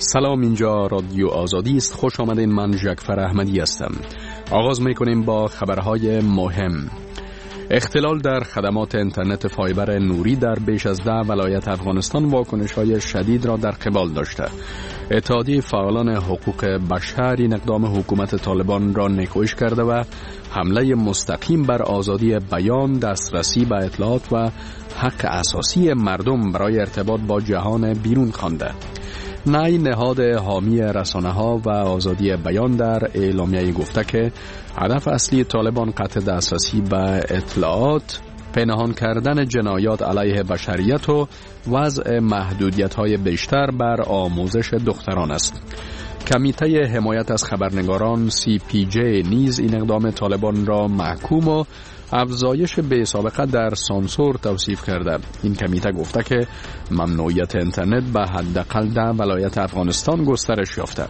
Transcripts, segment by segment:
سلام، اینجا رادیو آزادی است. خوش آمدین. من جعفر احمدی هستم. آغاز میکنیم با خبرهای مهم. اختلال در خدمات اینترنت فایبر نوری در بیش از 10 ولایت افغانستان واکنش‌های شدید را در قبال داشته. اتحادیه فعالان حقوق بشر این اقدام حکومت طالبان را نیکویش کرده و حمله مستقیم بر آزادی بیان، دسترسی به اطلاعات و حق اساسی مردم برای ارتباط با جهان بیرون خوانده. نای نهاد حامی رسانه‌ها و آزادی بیان در اعلامیه گفته که هدف اصلی طالبان قطع دسترسی به اطلاعات، پنهان کردن جنایات علیه بشریت و وضع محدودیت‌های بیشتر بر آموزش دختران است. کمیته حمایت از خبرنگاران CPJ نیز این اقدام طالبان را محکوم و افزایش بی سابقه در سانسور توصیف کرده. این کمیته گفته که ممنوعیت اینترنت به حداقل 10 ولایت افغانستان گسترش یافته.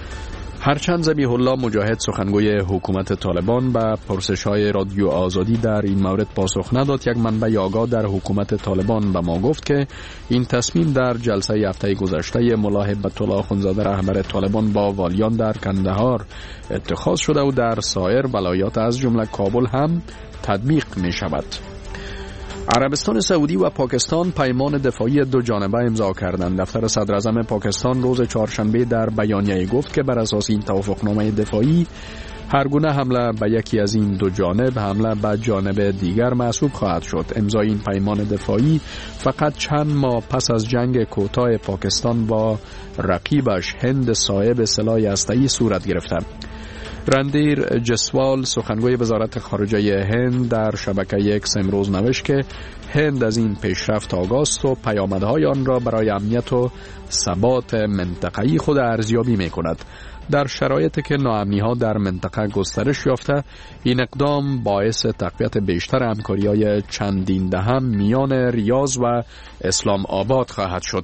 هرچند ذبیح الله مجاهد سخنگوی حکومت طالبان به پرسش‌های رادیو آزادی در این مورد پاسخ نداد، یک منبع آگاه در حکومت طالبان به ما گفت که این تصمیم در جلسه هفته گذشته ملا هیبت الله اخوندزاده رهبر طالبان با والیان در کندهار اتخاذ شده و در سایر ولایات از جمله کابل هم تطبیق می شود. عربستان سعودی و پاکستان پیمان دفاعی دو جانبه امضا کردند. دفتر صدر اعظم پاکستان روز چهارشنبه در بیانیه گفت که بر اساس این توافقنامه دفاعی هر گونه حمله به یکی از این دو جانب حمله به جانب دیگر محسوب خواهد شد. امضای این پیمان دفاعی فقط چند ماه پس از جنگ کوتاه پاکستان با رقیبش هند صاحب سلاح هسته‌ای صورت گرفته. رندیر جسوال سخنگوی وزارت خارجه هند در شبکه اکس امروز نوشت که هند از این پیشرفت آگاه است و پیامدهای آن را برای امنیت و ثبات منطقه‌ای خود ارزیابی می‌کند. در شرایطی که ناامنی‌ها در منطقه گسترش یافته، این اقدام باعث تقویت بیشتر همکاری‌های چندین دهم میان ریاض و اسلام آباد خواهد شد.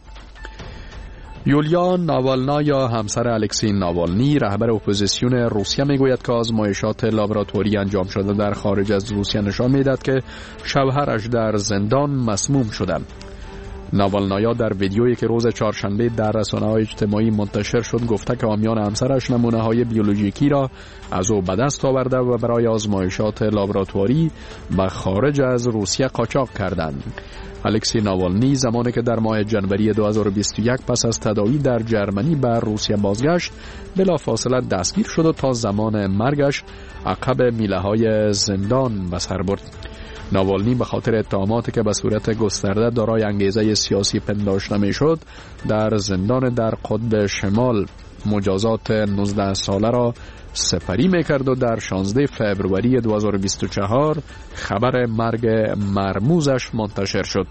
یولیا ناوالنا یا همسر الکسی ناوالنی رهبر اپوزیسیون روسیه میگوید که آزمایشات لابراتوری انجام شده در خارج از روسیه نشان میدهد که شوهرش در زندان مسموم شده. ناوالنایا در ویدیویی که روز چهارشنبه در رسانه‌های اجتماعی منتشر شد گفته که حامیان همسرش نمونه‌های بیولوژیکی را از او به دست آورده و برای آزمایشات لابراتوری به خارج از روسیه قاچاق کردند. الکسی ناوالنی زمانی که در ماه جنوری 2021 پس از تداوی در جرمنی به روسیه بازگشت بلافاصله دستگیر شد و تا زمان مرگش عقب میله‌های زندان به سر برد. ناوالنی به خاطر اتهاماتی که به صورت گسترده دارای انگیزه سیاسی پنداشته میشد در زندان در قطب شمال مجازات 19 ساله را سپری میکرد و در 16 فوریه 2024 خبر مرگ مرموزش منتشر شد.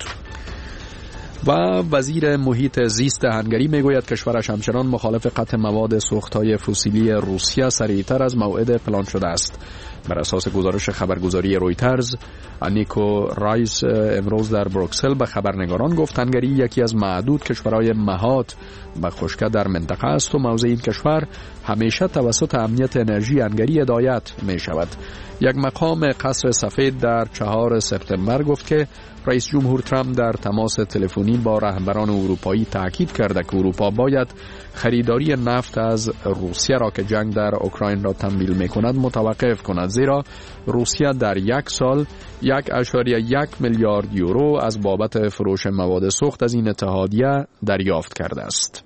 و وزیر محیط زیست هنگری میگوید کشورش همچنان مخالف قطع مواد سوختهای فسیلی روسیه سریعتر از موعد پلان شده است. بر اساس گزارش خبرگزاری رویترز، نیکو رایس امروز در بروکسل به خبرنگاران گفت هنگری یکی از معدود کشورهای مهات به خشکی در منطقه است و موضع این کشور همیشه توسط امنیت انرژی هنگری هدایت می شود. یک مقام قصر سفید در 4 سپتامبر گفت که رئیس جمهور ترامپ در تماس تلفنی با رهبران اروپایی تاکید کرده که اروپا باید خریداری نفت از روسیه را که جنگ در اوکراین را تمویل می‌کند متوقف کند، زیرا روسیه در یک سال 1.1 میلیارد یورو از بابت فروش مواد سوخت از این اتحادیه دریافت کرده است.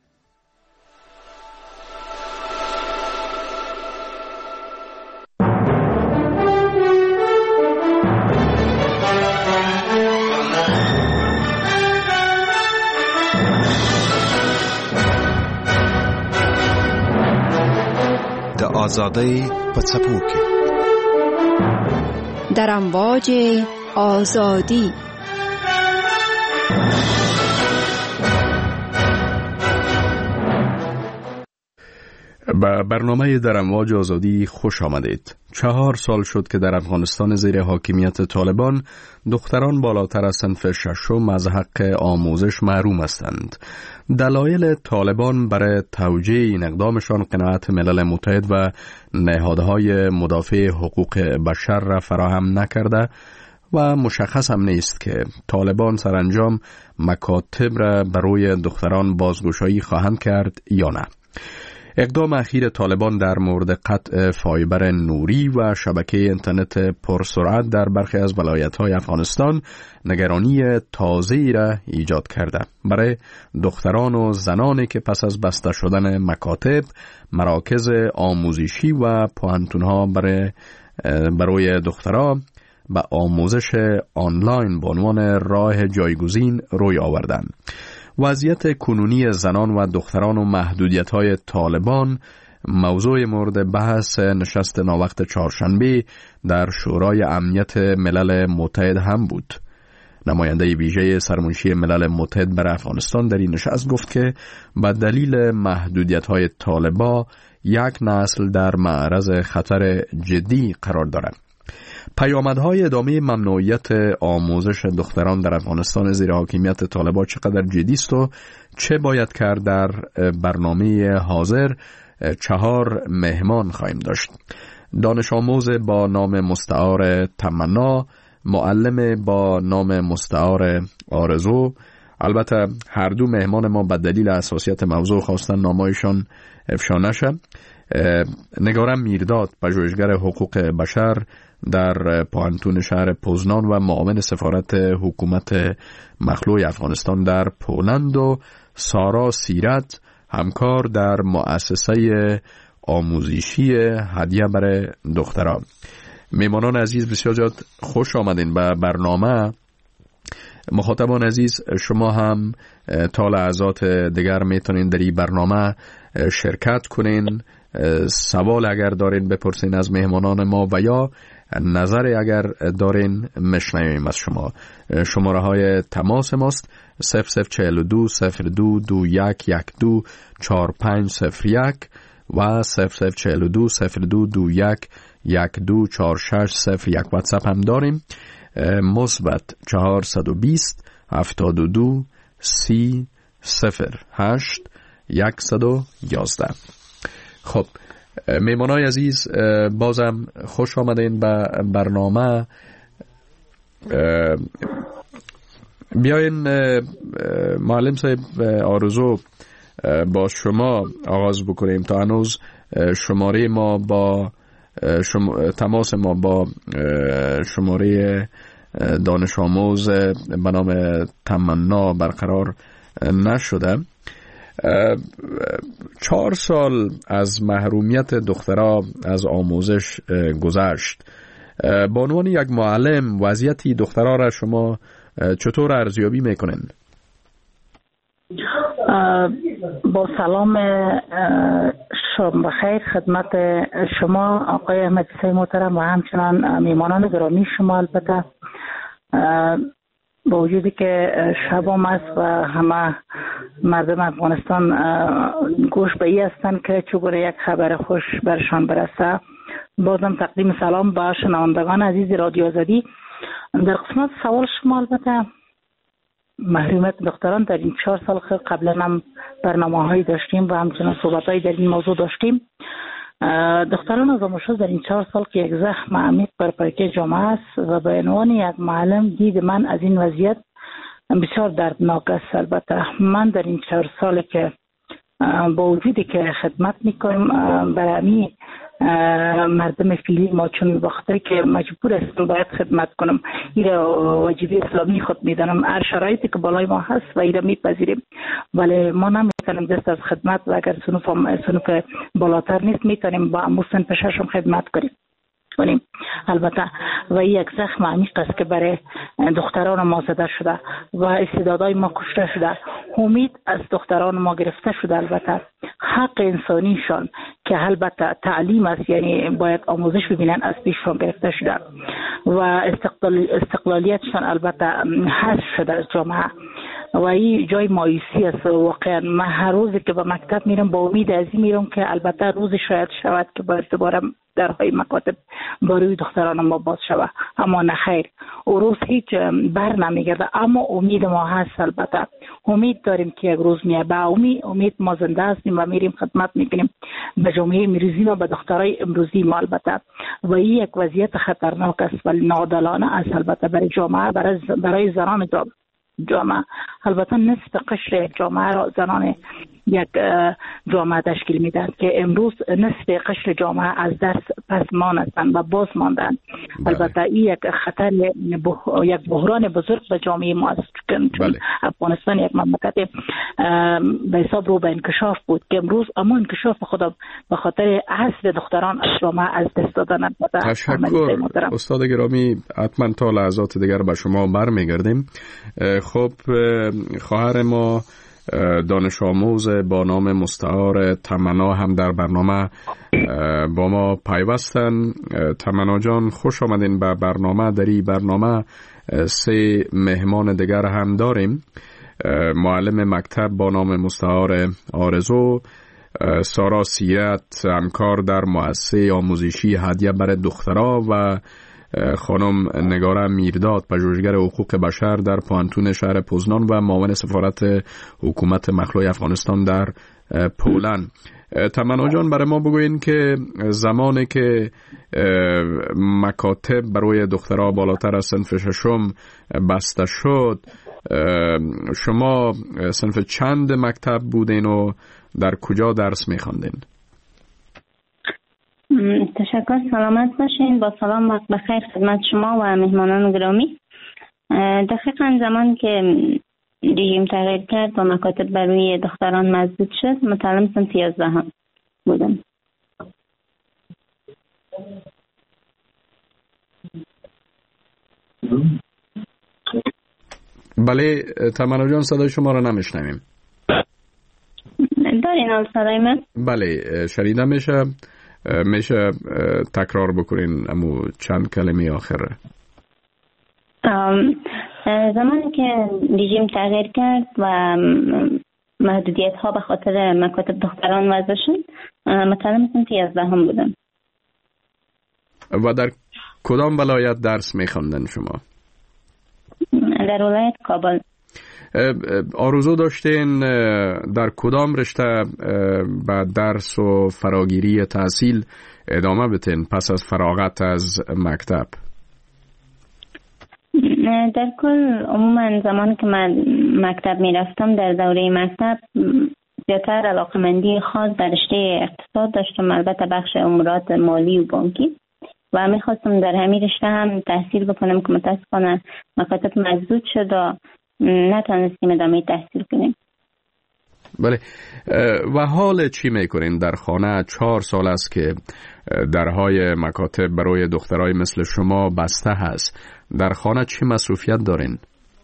آزادی پڅپوکي در امواج آزادی. به برنامه در امواج آزادی خوش آمدید. 4 سال شد که در افغانستان زیر حاکمیت طالبان دختران بالاتر از صنف ششم از حق آموزش محروم هستند. دلایل طالبان برای توجیه این اقدامشان قناعت ملل متحد و نهادهای مدافع حقوق بشر را فراهم نکرده و مشخص هم نیست که طالبان سرانجام مکاتب را برای دختران بازگشایی خواهند کرد یا نه. اقدام اخیر طالبان در مورد قطع فایبر نوری و شبکه اینترنت پرسرعت در برخی از ولایت‌های افغانستان نگرانی تازه‌ای را ایجاد کرده. برای دختران و زنانی که پس از بسته شدن مکاتب، مراکز آموزشی و پوهنتون‌ها برای دختران به آموزش آنلاین به عنوان راه جایگزین روی آوردند. وضعیت کنونی زنان و دختران و محدودیت‌های طالبان موضوع مورد بحث نشست ناوقت چهارشنبه در شورای امنیت ملل متحد هم بود. نماینده ویژه سرمنشی ملل متحد برای افغانستان در این نشست گفت که به دلیل محدودیت‌های طالبان یک نسل در معرض خطر جدی قرار دارد. پیامدهای ادامه ممنوعیت آموزش دختران در افغانستان زیر حاکمیت طالبان چقدر جدی است و چه باید کرد؟ در برنامه حاضر 4 مهمان خواهیم داشت. دانش آموز با نام مستعار تمنا، معلم با نام مستعار آرزو. البته هر دو مهمان ما به دلیل حساسیت موضوع خواستن نامایشان افشا نشه. نگارم میرداد، پژوهشگر حقوق بشر در پوهنتون شهر پوزنان و معاون سفارت حکومت مخلوع افغانستان در پولند، و سارا سیرت، همکار در مؤسسه آموزشی هدیه برای دختران. میمانان عزیز، بسیار زیاد خوش آمدین به برنامه. مخاطبان عزیز، شما هم تا لحظات دیگر میتونین در این برنامه شرکت کنین، سوال اگر دارین بپرسین از مهمانان ما و یا نظر اگر دارین مشنویم از شما. شماره های تماس ماست 0042 02 21 12 4501 و 0042 02 21 12 4601. واتساپ هم داریم، مثبت 420 72 30 08 111. خب میمانای عزیز، بازم خوش آمدین به برنامه. بیاین معلم صاحب آرزو با شما آغاز بکنیم تا هنوز شماره ما با تماس ما با شماره دانش آموز به نام تمنا برقرار نشده. 4 سال از محرومیت دخترها از آموزش گذشت. به عنوان یک معلم وضعیت دخترها را شما چطور ارزیابی میکنین؟ با سلام شب بخیر خدمت شما آقای احمدی محترم و همچنان میمانان گرامی شما. البته با وجودی که شبام است و همه مردم افغانستان گوش به ای هستند که چگونه یک خبر خوش برشان برسه، بازم تقدیم سلام به شنوندگان عزیز رادیو آزادی. در قسمت سوال شما، البته محرومیت دختران در این 4 سال قبلا هم برنامه‌هایی داشتیم و همچنان صحبت‌هایی در این موضوع داشتیم. دختران از آموزش در این 4 سال که یک زخم عمیق بر پایه جامعه است و به عنوان یک معلم دید من از این وضعیت بسیار دردناک است. البته من در این 4 سال که با وجودی که خدمت میکنم برای مردم فیلی ما، چون بخاطر که مجبور هستم باید خدمت کنم، این واجبی اسلامی خود میدانم، هر شرایطی که بالای ما هست و این میپذیریم، ولی ما نمیتونیم دست از خدمت و اگر صنوف بالاتر نیست میتونیم با اموسن پششم خدمت کنیم. البته و این یک زخم عمیق است که برای دختران ما زده شده و استعدادهای ما کشته شده، امید از دختران ما گرفته شده. البته حق انسانیشان که البته تعلیم است، یعنی باید آموزش ببینن، از پیششان گرفته شده و استقلالیتشان البته حذف شده از جامعه و این جای مایوسی است. واقعا من هر روزی که به مکتب میرم با امید از این میرم که البته روزی شاید شود که باید دوباره درهای مکاتب باروی دختران ما باز شود، اما نخیر، او روز هیچ بر نمیگرده. اما امید ما هست، البته امید داریم که یک روز میاد. با امید ما زنده هستیم و میریم خدمت میکنیم به جامعه امروزی و به دخترای امروزی ما البته. و این یک وضعیت خطرناک است و ناعادلانه است البته برای جامعه، برای زنان جامعه. البته نصف قشر جامعه را زنان یک جامعه تشکیل میدن که امروز نصف قشر جامعه از دست پس ماندن و باز ماندن. البته این یک خطر، یک بحران بزرگ به جامعه ما است، چون افغانستان یک مملکت به حساب رو به انکشاف بود که امروز اما انکشاف خود به خاطر حذف دختران از جامعه از دست دادن. تشکر استاد گرامی، حتما تا لحظات دیگر به شما برمیگردیم. خب خواهر ما دانش آموز با نام مستعار تمنا هم در برنامه با ما پیوستن. تمنا جان خوش آمدین به برنامه. در این برنامه 3 مهمان دیگر هم داریم. معلم مکتب با نام مستعار آرزو، سارا سیرت همکار در مؤسسه آموزشی هدیه برای دخترها و خانم نگاره میرداد پژوهشگر حقوق بشر در پانتون شهر پوزنان و معاون سفارت حکومت مخلوع افغانستان در پولند. تمنا جان برای ما بگوین که زمانی که مکاتب برای دخترها بالاتر از صنف 6 بسته شد، شما صنف چند مکتب بودین و در کجا درس می‌خواندین؟ تشکر، سلامت باشین. با سلام وقت بخیر خدمت شما و مهمانان گرامی. دقیقاً زمان که رژیم تغییر کرد و مکاتب برای دختران مسدود شد، متعلم صنف 11 بودم. بله تمنا جان، صدای شما را نمیشنویم. دارین حال صدای من؟ بله شنیده میشه تکرار بکنین امو چند کلمه آخره. زمانی که رژیم تغییر کرد و محدودیت ها به خاطر مکاتب دختران وضع شد، متعلم صنف 11 بودم. و در کدام ولایت درس میخواندن شما؟ در ولایت کابل. آرزو داشتین در کدام رشته با درس و فراگیری تحصیل ادامه بتین پس از فراغت از مکتب؟ در کل عموما زمانی که من مکتب می رفتم، در دوره مکتب زیادتر علاقمندی خاص در رشته اقتصاد داشتم، البته بخش امورات مالی و بانکی، و می خواستم در همین رشته هم تحصیل بکنم که متاسفانه مکاتب مسدود شد و نتونستیم ادامه تحصیل کنیم. بله. و حال چی میکنین در خانه؟ 4 سال است که درهای مکاتب برای دخترای مثل شما بسته هست. در خانه چی مصروفیت دارین؟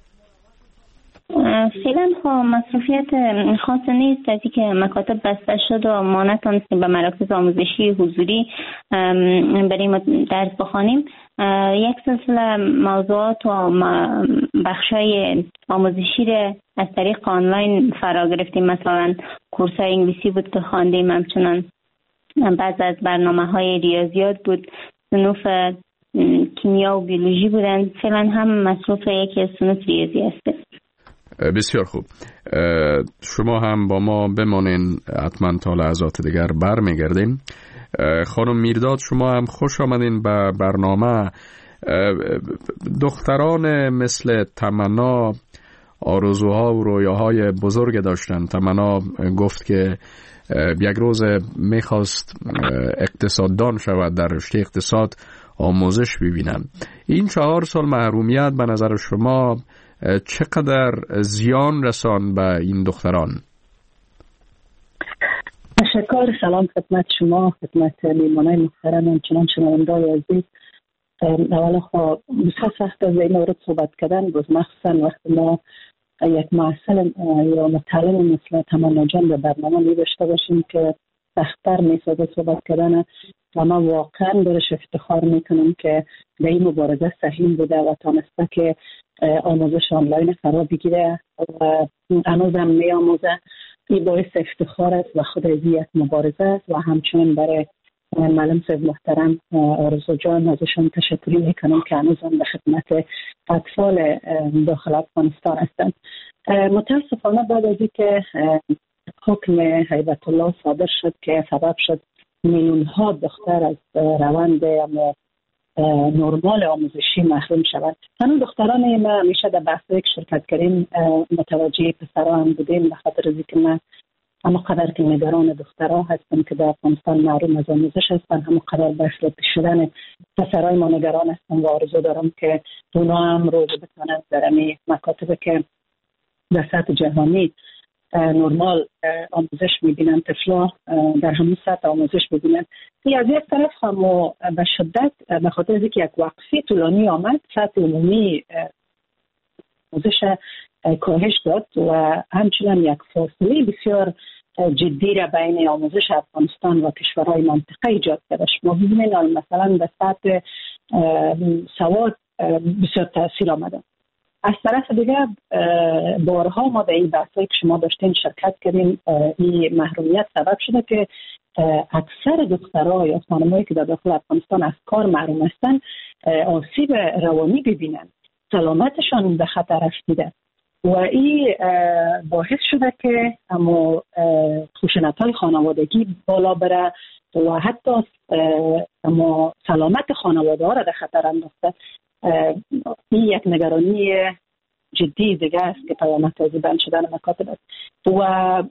فعلا مصروفیت خاص نیست. از اینکه مکاتب بسته شد و ما نتونستیم به مراکز آموزشی حضوری بریم درس بخوانیم، یک سلسله موضوعات و بخشای آموزشی را از طریق آنلاین فرا گرفتیم. مثلا کورس‌های انگلیسی بود که خواندیم، همچنان بعض از برنامه‌های ریاضیات بود، صنوف کیمیا و بیولوژی بودن. فعلا هم مصروف یکی از صنوف ریاضی هستیم. بسیار خوب. شما هم با ما بمانین، حتما تا لحظات دیگر برمیگردیم. خانم میرداد شما هم خوش آمدین به برنامه. دختران مثل تمنا آرزوها و رویاهای بزرگ داشتن. تمنا گفت که یک روز میخواست اقتصاددان شود، در رشته اقتصاد آموزش ببینن. این 4 سال محرومیت به نظر شما چقدر زیان رسان به این دختران؟ تشکر. سلام خدمت شما، خدمت میهمانای محترم، چنان شنونده‌های عزیز. اولا بسیار سخت از این مورد صحبت کردن، باز مخصوصا وقتی ما یک معلم یا متعلم مثل تمنا جان به برنامه می داشته باشیم که سخت‌تر می‌سازه صحبت کردن. و ما واقعا برش افتخار میکنم که به این مبارزه سهیم بوده و تانسته که آموزش آنلاین فرا بگیره و هنوزم می‌آموزه. این باعث افتخار است و خود از یک مبارزه است و همچنین برای معلم صاحب محترم آرزو جان ازشان تشکری میکنم که هنوزم به خدمت اطفال داخل افغانستان هستند. متاسفانه بعد از اینکه حکم هیبت الله صادر شد که سبب شد میلیون ها دختر از روند نرمال آموزشی محروم شود، هنوز دختران ما همیشه در بحثی که شرکت کردیم متوجه پسران بودیم، به خاطر اینکه ما اما قدر که نگران دخترها هستن که در افغانستان محروم از آموزش هستن، همون قدر بحث شدن پسرای ما نگران هستن و آرزو دارم که اونا هم روز بتونن در امی مکاتب که در سطح جهانی نرمال آموزش میبینن، طفلا در همون سطح آموزش میبینن. از یک طرف هم به شدت به خاطر از اینکه یک وقفه طولانی آمد، سطح عمومی آموزش کاهش داد و همچنین یک فاصله بسیار جدی را بین آموزش افغانستان و کشورهای منطقه ایجاد کرده. ما ببینید مثلا به سطح سواد بسیار تاثیر آمده. از طرف دیگه بارها ما در این بحثایی که شما داشتین شرکت کردیم، این محرومیت سبب شده که اکثر دخترها یا خانمایی که در داخل افغانستان از کار محروم هستن آسیب روانی ببینن، سلامتشان به خطر افتاده و این باعث شده که اما خشونت‌های خانوادگی بالا بره و حتی اما سلامت خانواده ها را در خطر انداخته. این یک نگرانی جدی دیگه است که پیامد از بند شدن مکاتب است و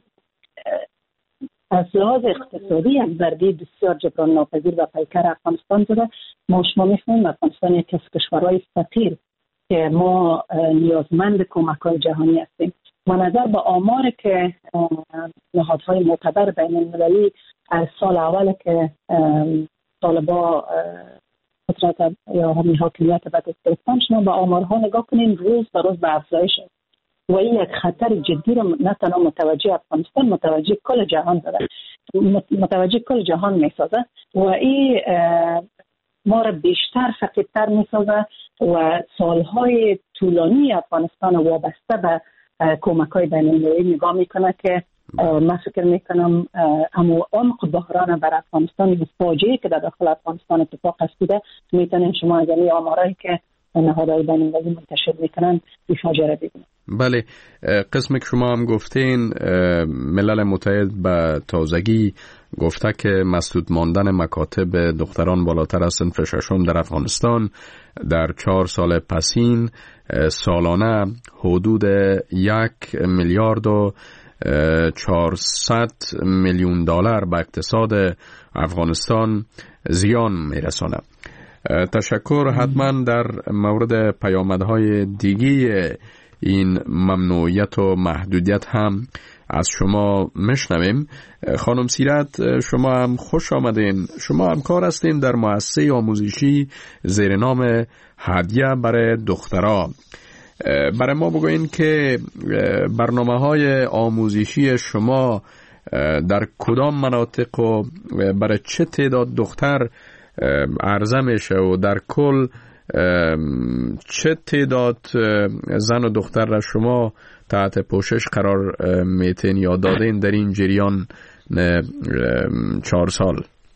از لحاظ اقتصادی یک ضربه بسیار جبران ناپذیر و پیکر افغانستان شده. ما شما می‌فهمیم افغانستان یک از کشورهای فقیر که ما نیازمند کمک‌های جهانی هستیم و نظر به آمار که نهادهای معتبر بین المللی از سال اول که طالبان قدرت یا همین حاکمیت به دست گرفتن، شما به آمارها نگاه کنین روز به روز به افزایش است و این یک خطر جدی رو نه تنها متوجه افغانستان، متوجه کل جهان داره، متوجه کل جهان میسازه و این ما را بیشتر فقیرتر میسازه و سالهای طولانی افغانستان وابسته به کمک‌های بین‌المللی نگاه میکنه که من فکر میکنم اما عمق بحران بر افغانستان، فاجعه‌ای که در داخل افغانستان اتفاق افتاده، میتونین شما از این آمارایی که نهادهای بین‌المللی منتشر میکنن این فاجعه را ببینید. بله، قسمی که شما هم گفتین ملل متحد به تازگی گفته که مسدود ماندن مکاتب دختران بالاتر از صنف ششم در افغانستان در 4 سال پسین سالانه حدود 1 میلیارد و 400 میلیون دلار به اقتصاد افغانستان زیان میرسانه. تشکر. حتما در مورد پیامدهای دیگه این ممنوعیت و محدودیت هم از شما میشنویم. خانم سیرت، شما هم خوش آمدین. شما همکار هستین در مؤسسه آموزشی زیر نام هدیه برای دخترها. برای ما بگوین که برنامه‌های آموزشی شما در کدام مناطق و برای چه تعداد دختر عرضه میشه و در کل چه تعداد زن و دختر را شما تحت پوشش قرار میتین یا دادین در این جریان 4 سال؟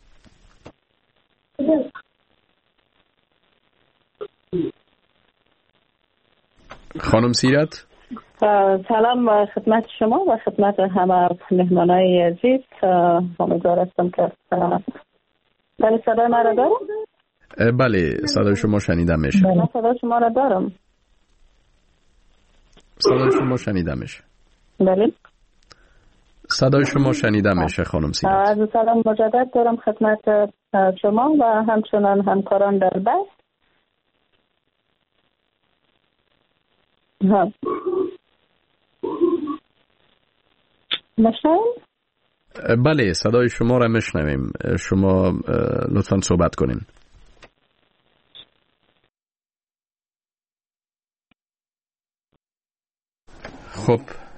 خانم سیرت، سلام خدمت شما و خدمت همه مهمانای عزیز. امیدوار هستم که بله صدای ما را دارم؟ بله صدای شما شنیده میشه. من صدای شما را دارم. صدای شما شنیده میشه. بله صدای شما شنیده میشه خانم سیرت. عرض سلام مجدد دارم خدمت شما و همچنان همکاران در بحث. مشنویم؟ بله صدای شما را میشنویم. شما لطفاً صحبت کنین. خب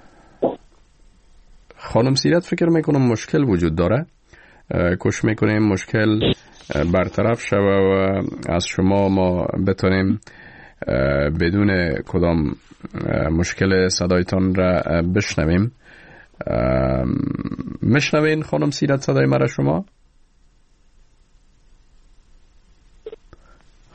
خانم سیرت، فکر میکنم مشکل وجود داره. کوشش میکنیم مشکل برطرف شود و از شما ما بتونیم بدون کدام مشکل صدایتان را بشنویم. میشنوین خانم سیرت صدای مرا شما؟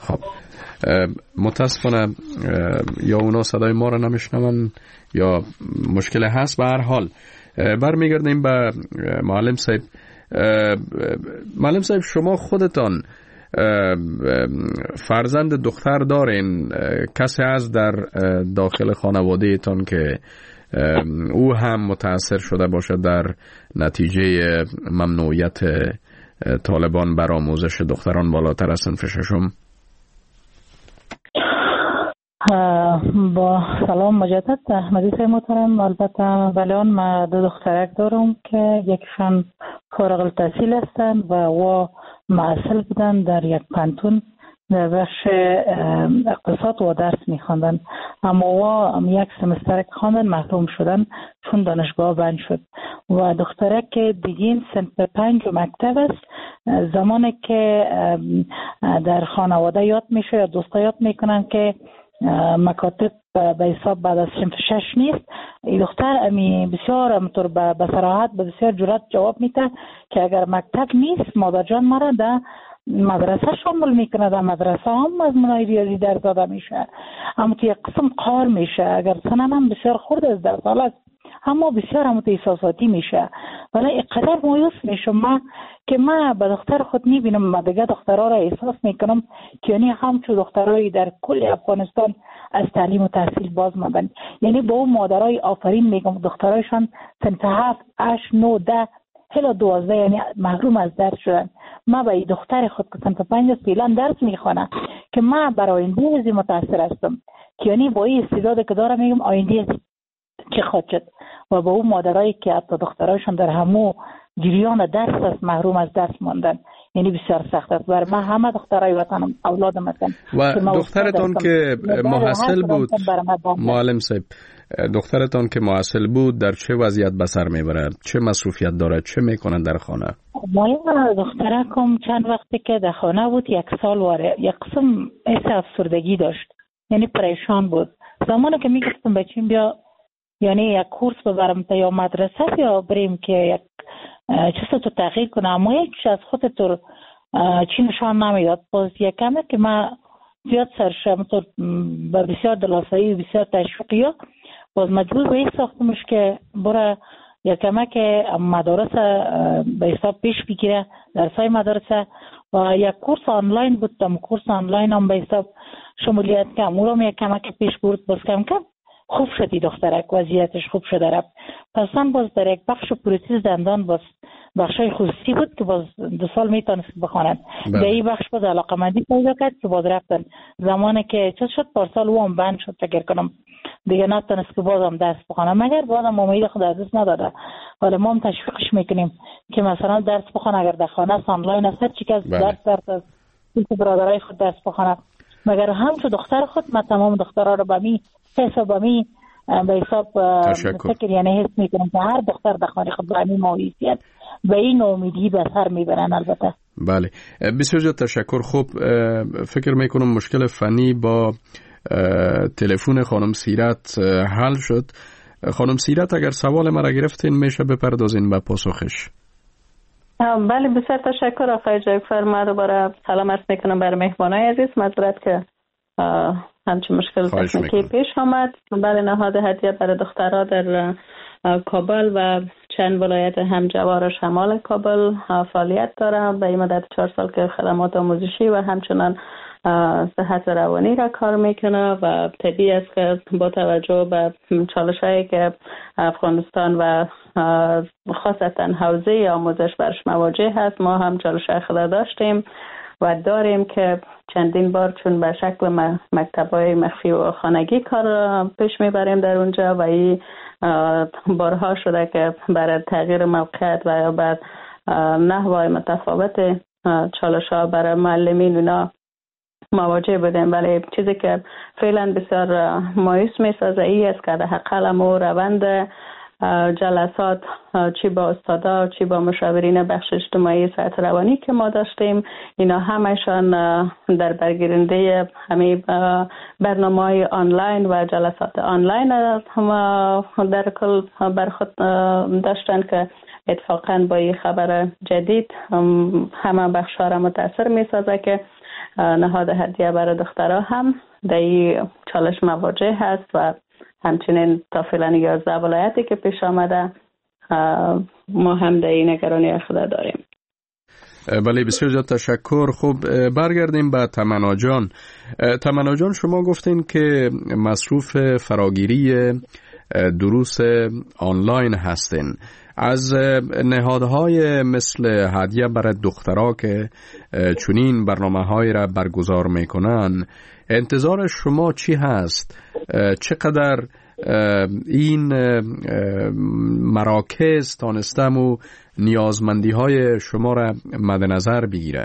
خب متاسفانه یا اونا صدای ما را نمیشنون یا مشکل هست. به هر حال برمیگردیم به معلم صاحب. معلم صاحب شما خودتان فرزند دختر دارین؟ کسی از در داخل خانواده ایتان که او هم متاثر شده باشه در نتیجه ممنوعیت طالبان بر آموزش دختران بالاتر از صنف ششم؟ با سلام مجدد احمدی صاحب محترم. البته ولیان ما دو دخترک دارم که یکشان فارغ التحصیل هستند و معسل بودن در یک پانتون در بخش اقتصاد و درس میخواندن، اما یک سمستر خواندن محروم شدن چون دانشگاه بند شد. و دخترک که دیگین صنف 5 مکتب است، زمانی که در خانواده یاد میشه یا دوستا یاد میکنن که مکاتب به حساب بعد از صنف 6 نیست، این دختر امی بسیار همطور به صراحت به بسیار جرأت جواب میده که اگر مکتب نیست مادر جان مرا در مدرسه شامل میکنه، در مدرسه هم از منای ریاضی در داده میشه، اما تو یک قسم قار میشه، اگر سنم هم بسیار خورد از در سال است اما بسیار هم احساساتی میشه. ولی اینقدر مایوس میشم من به دختر خود میبینم، من دیگه دخترها را احساس میکنم که یعنی همچون دخترایی در کل افغانستان از تعلیم و تحصیل باز ماندن. یعنی با اون مادرای آفرین میگم دخترایشان صنف 7 8 9 10 هلا 12 یعنی محروم از درس شدن. من با این دختر خود که صنف 5 فعلا درس میخوانم که من برای آینده متاثر هستم که یعنی با این استعداد که دارم میگم آینده چه خواهد شد. و با اون مادرایی که حتی دخترایشان در همو جریان درس است محروم از درس ماندن، یعنی بسیار سخت است. برای من همه دخترای وطنم اولادم هستن. و دخترتان که محصل بود معلم صاحب، دخترتان که محصل بود در چه وضعیت به سر میبره؟ چه مصروفیت داره؟ چه میکنن در خانه؟ ما دخترکم چند وقتی که در خانه بود 1 سال واره یک قسم حس افسردگی داشت، یعنی پریشان بود. زمانی که میگفتم بچیم بیا یعنی یک کورس ببرم تا یا مدرسه یا بریم که یک چیز تو تغییر کنم، اما هیچ از خود تو چی نشان نمیداد. باز یکمه که من زیاد سرشم تو به بسیار دلاسایی و بسیار تشویقی باز مجبور به این ساختمش که برای یکمه که مدارس به حساب پیش بگیره درسای مدرسه و یک کورس آنلاین بود. تم کورس آنلاین هم به حساب شمولیت کم او رو یکمه که پیش برد باز کم خوب شدی دخترک وضعیتش خوب شده رفت. پس هم باز در یک بخش پروتز دندان باز بخشای خصوصی بود که باز 2 سال میتونست بخوانند. به این بخش باز علاقمندی پیدا کرد که باز رفتن. زمانی که چه شد پارسال او هم بند شد فکر کنم دیگه نتونست که باز هم درس بخونه، مگر باز هم امید خود از دست نداده. ولی ما هم تشویقش میکنیم که مثلا درس بخونه، اگر در خانه آنلاین است چی که از درس از برادرای خود درس بخونه. مگر هم تو دختر خود ما تمام دخترها رو به حساب فکر یعنی حس میکنم که هر دختر در خانه خود به مویسیت به این امیدی به سر میبرن. البته بله بسیار زیاد تشکر. خوب فکر میکنم مشکل فنی با تلفن خانم سیرت حل شد. خانم سیرت اگر سوال مرا گرفتین میشه بپردازین به پاسخش. بله بسیار تشکر آقای جعفر. من دوباره سلام عرض میکنم برای مهمانای عزیز. معذرت که همچین مشکل تکنیکی پیش آمد. بله نهاد هدیه برای دخترها در کابل و چند ولایت همجوار شمال کابل فعالیت داره. به این مدت 4 سال که خدمات آموزشی و همچنان صحت روانی را کار میکنه و طبیعی است که با توجه به چالش‌هایی که افغانستان و خاصتا حوزه آموزش برش مواجه هست ما هم چالش‌های خود داشتیم و داریم که چندین بار چون به شکل مکتب‌های مخفی و خانگی کار پیش میبریم در اونجا و این بارها شده که برای تغییر موقعیت و یا بعد نحوه متفاوت چالش‌ها برای معلمین اونا مواجه بودیم. ولی چیزی که فعلا بسیار مایوس میسازه ای است که در حقیقت ما روند جلسات چی با استادا چی با مشاورین بخش اجتماعی صحت روانی که ما داشتیم اینا همشان در برگیرنده همین برنامه‌های آنلاین و جلسات آنلاین در کل بر خود داشتن که اتفاقا با این خبر جدید همه بخش‌ها را متاثر می‌سازه که نهاد هدیه برای دخترها هم در این چالش مواجه هست و همچنین تا فعلا 11 ولایتی که پیش آمده ما هم در این نگرانی خود داریم. بله بسیار زیاد تشکر. خب برگردیم به تمنا جان. تمنا جان شما گفتین که مصروف فراگیری دروس آنلاین هستین. از نهادهای مثل هدیه برای دخترها که چنین برنامه‌های را برگزار میکنن انتظار شما چی هست؟ چقدر این مراکز تانستم و نیازمندی های شما را مد نظر بگیره؟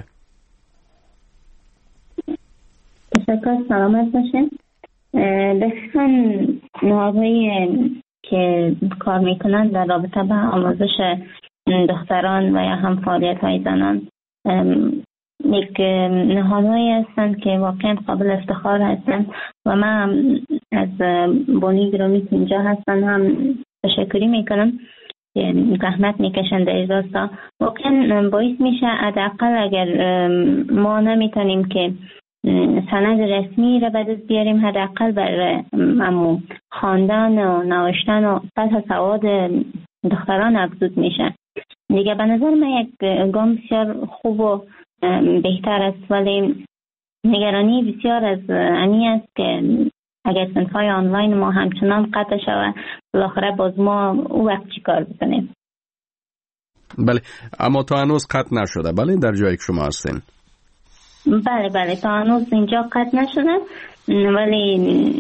تشکر، سلامت باشین. دقیقاً نهادهایی که کار میکنن در رابطه با آموزش دختران و یا هم فعالیت های زنان یک نهادهایی هستند که واقعا قابل افتخار هستند و من از بانی گرامی که اینجا هستن هم تشکری میکنم که زحمت میکشن در این راستا. واقعا باعث میشه حداقل اگر ما نمیتونیم که سند رسمی را به دست بیاریم، حداقل بر خواندن و نوشتن و سطح سواد دختران افزود میشه. دیگه به نظر من یک گام بسیار خوب و بهتر است، ولی نگرانی بسیار از انی است که اگر صنف‌های آنلاین ما همچنان قطع شود بالاخره باز ما او وقت چی کار بکنیم؟ بله، اما تا هنوز قطع نشده. بله در جایی که شما هستین؟ بله تا هنوز اینجا قطع نشده، ولی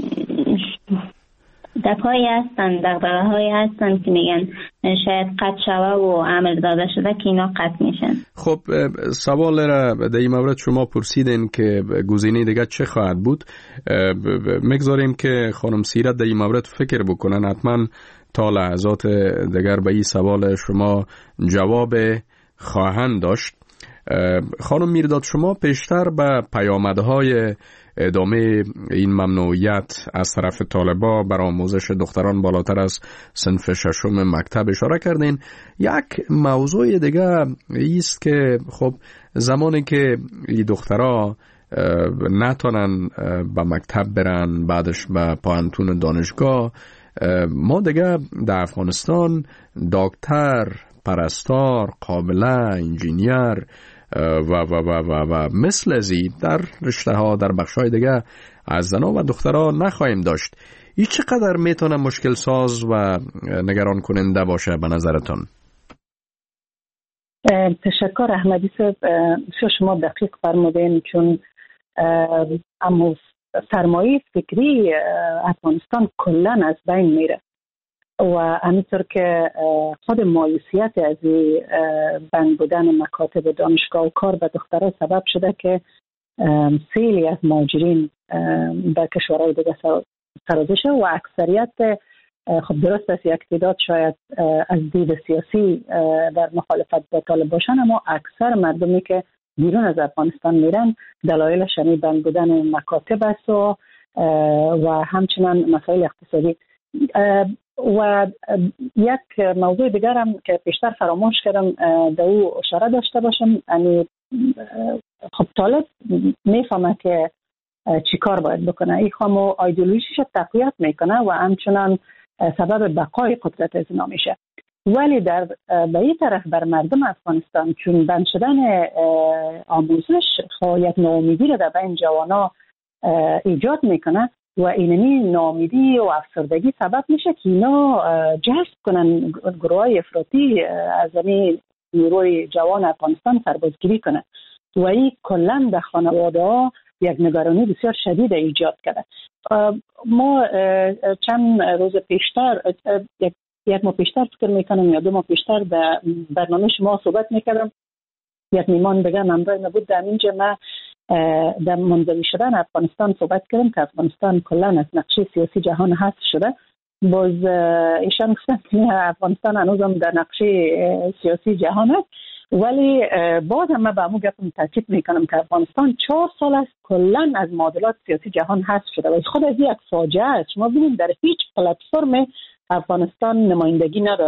دفعهایی هستن، دغدغه‌هایی هستن که میگن شاید قطع شوه و عمل داده شده که اینا قطع میشن. خب سوال را در این مورد شما پرسیدین که گزینه دیگه چه خواهد بود. میگذاریم که خانم سیرت در این مورد فکر بکنن، حتما تا لحظات دیگر به این سوال شما جواب خواهند داشت. خانم میرداد شما پیشتر به پیامدهای ادامه این ممنوعیت از طرف طالبا بر آموزش دختران بالاتر از صنف ششم مکتب اشاره کردین. یک موضوع دیگه ایست که خب زمانی که این دخترها نتونن به مکتب برن، بعدش به پوهنتون دانشگاه، ما دیگه در افغانستان دکتر، پرستار، قابله، انجینیر و مثل ازی در رشته ها در بخش های دیگه از زنان و دخترها نخواهیم داشت. این چقدر میتونه مشکل ساز و نگران کننده باشه به نظرتون؟ تشکر احمدی صاحب، شما دقیق فرمودین، چون اما سرمایه فکری افغانستان کلن از بین میره و همینطور که خود مایوسیت از بند بودن مکاتب دانشگاه و کار به دخترها سبب شده که سیلی از مهاجرین به کشورهای دیگه سرازی شده و اکثریت خب درست است یک تعداد شاید از دید سیاسی در مخالفت با طالب باشن، اما اکثر مردمی که بیرون از افغانستان میرن دلایلش همین بند بودن مکاتب است و همچنان مسائل اقتصادی. و یک موضوع دیگر هم که پیشتر فراموش کردم در او اشاره داشته باشم، یعنی خب طالب میفهمه که چی کار باید بکنه، این خامو ایدئولوژیش تقویت میکنه و همچنان سبب بقای قدرت از اینا میشه. ولی در به این طرف بر مردم افغانستان چون بند شدن آموزش یک ناامیدی رو در بین جوانا ایجاد میکنه و اینمی ناامیدی و افسردگی سبب میشه که اینا جذب کنن گروهای افراطی از این نیروی جوان افغانستان سربازگیری کنه و این کلا در خانواده ها یک نگرانی بسیار شدید ایجاد کرده. ما چند روز پیشتر یک ماه پیشتر فکر میکنم یا 2 ماه پیشتر در برنامه شما صحبت میکردم، یک میمان دیگه همراه نبود، در اینجا ما در منزوی شدن افغانستان صحبت کردم که افغانستان کلا از نقشه سیاسی جهان حذف شده. باز ایشان گفتن که افغانستان هنوزم در نقشه سیاسی جهان است، ولی باز هم من به همون گفتم تاکید میکنم که افغانستان 4 سال است کلا از معادلات سیاسی جهان حذف شده و خود از یک فاجعه است. شما ببینید در هیچ پلتفرم افغانستان نمایندگی نداره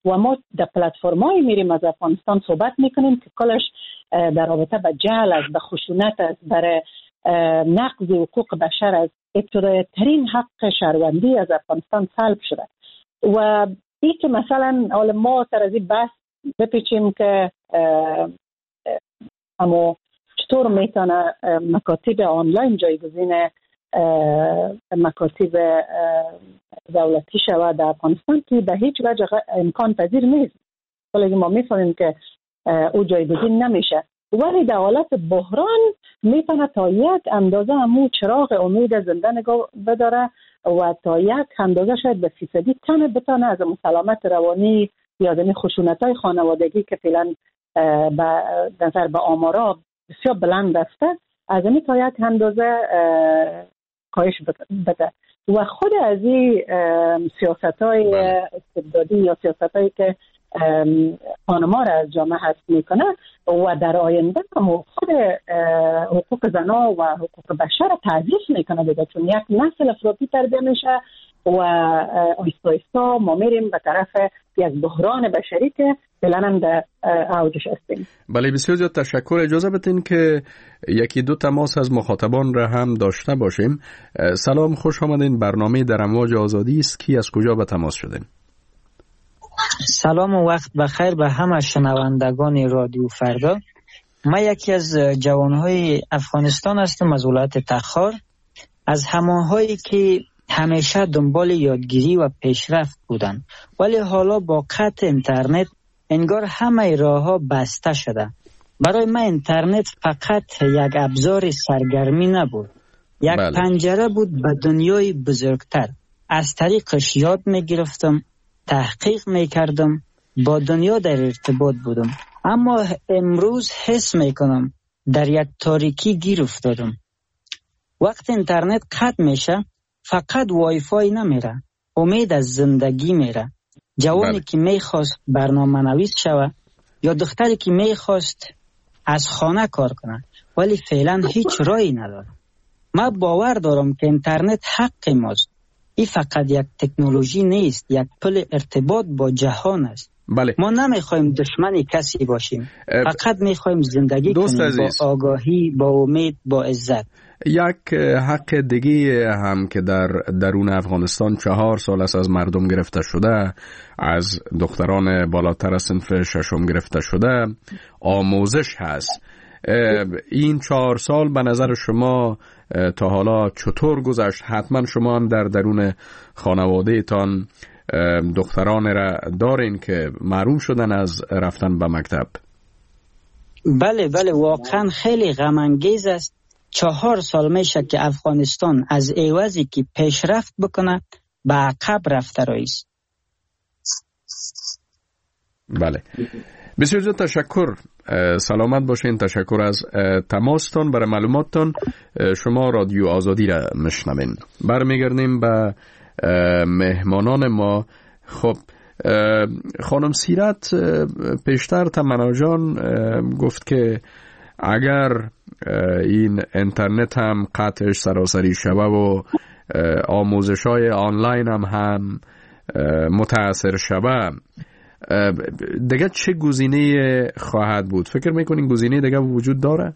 و ما در پلتفرم‌های میریم از افغانستان صحبت میکنیم که کلش در رابطه با جهل است، به خشونت است، برای نقض حقوق بشر است. ابتدایی ترین حق شهروندی از افغانستان سلب شده و این که مثلا حالا ما سر از این بحث بپیچیم که اما چطور میتونه مکاتب آنلاین جایگزین مکاتب دولتی شود در افغانستان که به هیچ وجه امکان پذیر نیست. ولی ما میفهمیم که او جایگزین نمیشه، ولی در حالت بحران میتونه تا یک اندازه همون چراغ امید زنده نگاه بداره و تا یک اندازه شاید به فیصدی کم بتونه از سلامت روانی یا دنی خشونت‌های خانوادگی که فعلا به نظر به آمارا بسیار بلند رفته از این تا یک اندازه کاهش بده. و خود از این سیاست‌های استبدادی یا سیاست‌هایی که خانم‌ها را از جامعه حذف میکنه و در آینده هم خود حقوق زنان و حقوق بشر را تضعیف میکنه دیگه، چون یک نسل افراطی تربیت میشه و آیستا آیستا ما میریم به طرف یک بحران بشری که فعلا هم در اوجش هستیم. بله، بسیار زیاد تشکر. اجازه بدین که یکی دو تماس از مخاطبان را هم داشته باشیم. سلام، خوش آمدین. برنامه در امواج آزادی است. کی از کجا به تماس شدین؟ سلام و وقت بخیر به همه شنوندگان رادیو فردا. من یکی از جوانهای افغانستان هستم از ولایت تخار، از همانهایی که همیشه دنبال یادگیری و پیشرفت بودن، ولی حالا با قطع اینترنت انگار همه راه‌ها بسته شده. برای من اینترنت فقط یک ابزار سرگرمی نبود، یک پنجره بود به دنیای بزرگتر. از طریقش یاد می‌گرفتم، تحقیق می‌کردم، با دنیا در ارتباط بودم. اما امروز حس می‌کنم در یک تاریکی گیر افتادم. وقت اینترنت قطع میشه فقط وای فای نمیره، امید از زندگی میره. جوانی که میخواست برنامه نویس شوه یا دختری که میخواست از خانه کار کنه ولی فعلا هیچ راهی نداره. من باور دارم که اینترنت حق ماست. این فقط یک تکنولوژی نیست، یک پل ارتباط با جهان است. بله. ما نمیخوایم دشمن کسی باشیم، فقط میخوایم زندگی کنیم با آگاهی، با امید، با عزت. یک حق دیگه هم که در درون افغانستان 4 سال است از مردم گرفته شده، از دختران بالاتر از صنف 6 گرفته شده، آموزش هست. این 4 سال به نظر شما تا حالا چطور گذشت؟ حتما شما هم در درون خانواده تان دختران را دارین که محروم شدن از رفتن به مکتب. بله واقعا خیلی غم انگیز است. 4 سال میشه که افغانستان از عوضی که پیشرفت بکنه به عقب رفته رایست. بله، بسیار زیاد تشکر. سلامت باشین. تشکر از تماستان. برای معلوماتتان شما رادیو آزادی را میشنوین. برمیگردیم به مهمانان ما. خب خانم سیرت پیشتر تمنا جان گفت که اگر این اینترنت هم قطعش سراسری شوه و آموزش‌های آنلاین هم متاثر شوه، دیگه چه گزینه خواهد بود؟ فکر میکنین گزینه دیگه وجود داره؟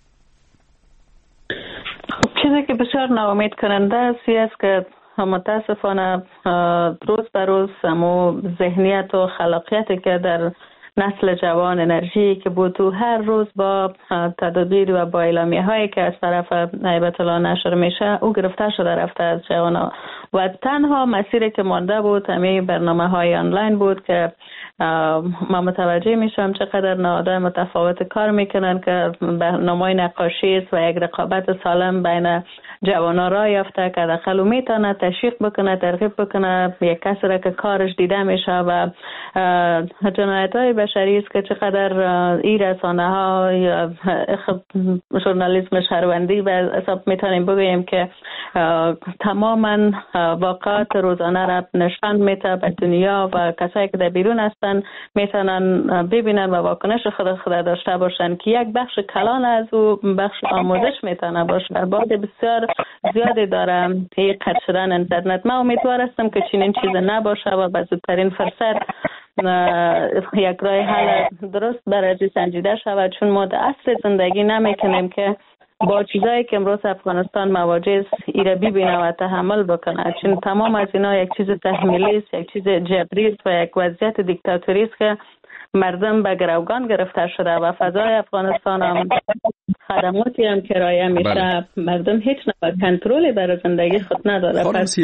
خب چیزی که بسیار ناامید کننده است که متاسفانه روز به روز همو ذهنیت و خلاقیتی که در نسل جوان، انرژی که بود و هر روز با تدابیر و با اعلامیه هایی که از طرف هیبت الله نشر میشه او گرفته شده رفته از جوان و تنها مسیری که مانده بود همین برنامه های آنلاین بود که ما متوجه میشم چقدر نهادهای متفاوت کار میکنن که برنامه نقاشی است و یک رقابت سالم بین جوانا را یافته که داخل میتونه تشویق بکنه، ترغیب بکنه یک کسی را که کارش دیده میشه و جنایت های بشری است که چقدر این رسانه ها یا ژورنالیسم شهروندی به حساب میتونیم بگوییم که تماما واقعات روزانه را نشان میده به دنیا و کسایی که در بیرون هستن میتونن ببینن و واکنش خود داشته باشن که یک بخش کلان از او بخش آموزش میتونه باشه. در بعد بسیار زیادی داره این قطع شدن اینترنت. من امیدوار هستم که چنین چیز نباشه و به زودترین فرصت یک راه حل درست برای سنجیده شود، چون ما در عصر زندگی نمیکنیم که با چیزایی که امروز افغانستان مواجه است ایره ببینه و تحمل بکنه، چون تمام از اینا یک چیز تحمیلی است، یک چیز جبری است و یک وضعیت دیکتاتوری است که مردم به گروگان گرفته شده و فضای افغانستان هم خدماتی هم کرایه میشه، مردم هیچ نوع کنترلی برای زندگی خود نداره. پس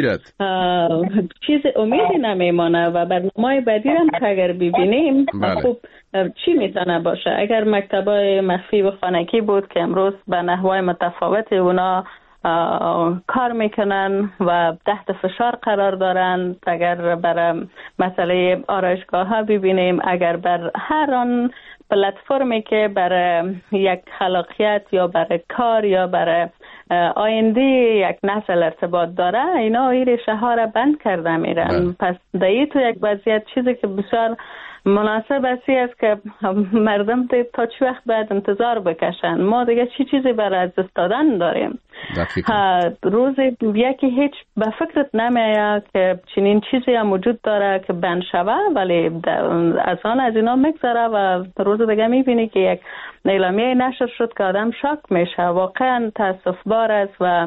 چیز امیدی نمیمانه و برنامه بعدی هم که اگر ببینیم خوب چی میتونه باشه. اگر مکتبای مخفی و خانگی بود که امروز به نحوه متفاوت اونا کار میکنن و تحت فشار قرار دارن، اگر برای مسئله آرایشگاه ها ببینیم، اگر بر هر آن پلتفرمی که برای یک خلاقیت یا برای کار یا برای آینده یک نسل ارتباط داره، اینا این ریشه ها را بند کرده میرن. پس دایی تو یک وضعیت چیزی که بسیار مناسب است که مردم تا چه وقت باید انتظار بکشن. ما دیگه چی چیزی برای از دست دادن داریم. روز یکی هیچ به فکرت نمیاد که چنین چیزی هم وجود داره که بند شوه، ولی از اینا میگذره و روز دیگه میبینی که یک اعلامیه نشر شد که آدم شاک میشه. واقعا تاسف بار است و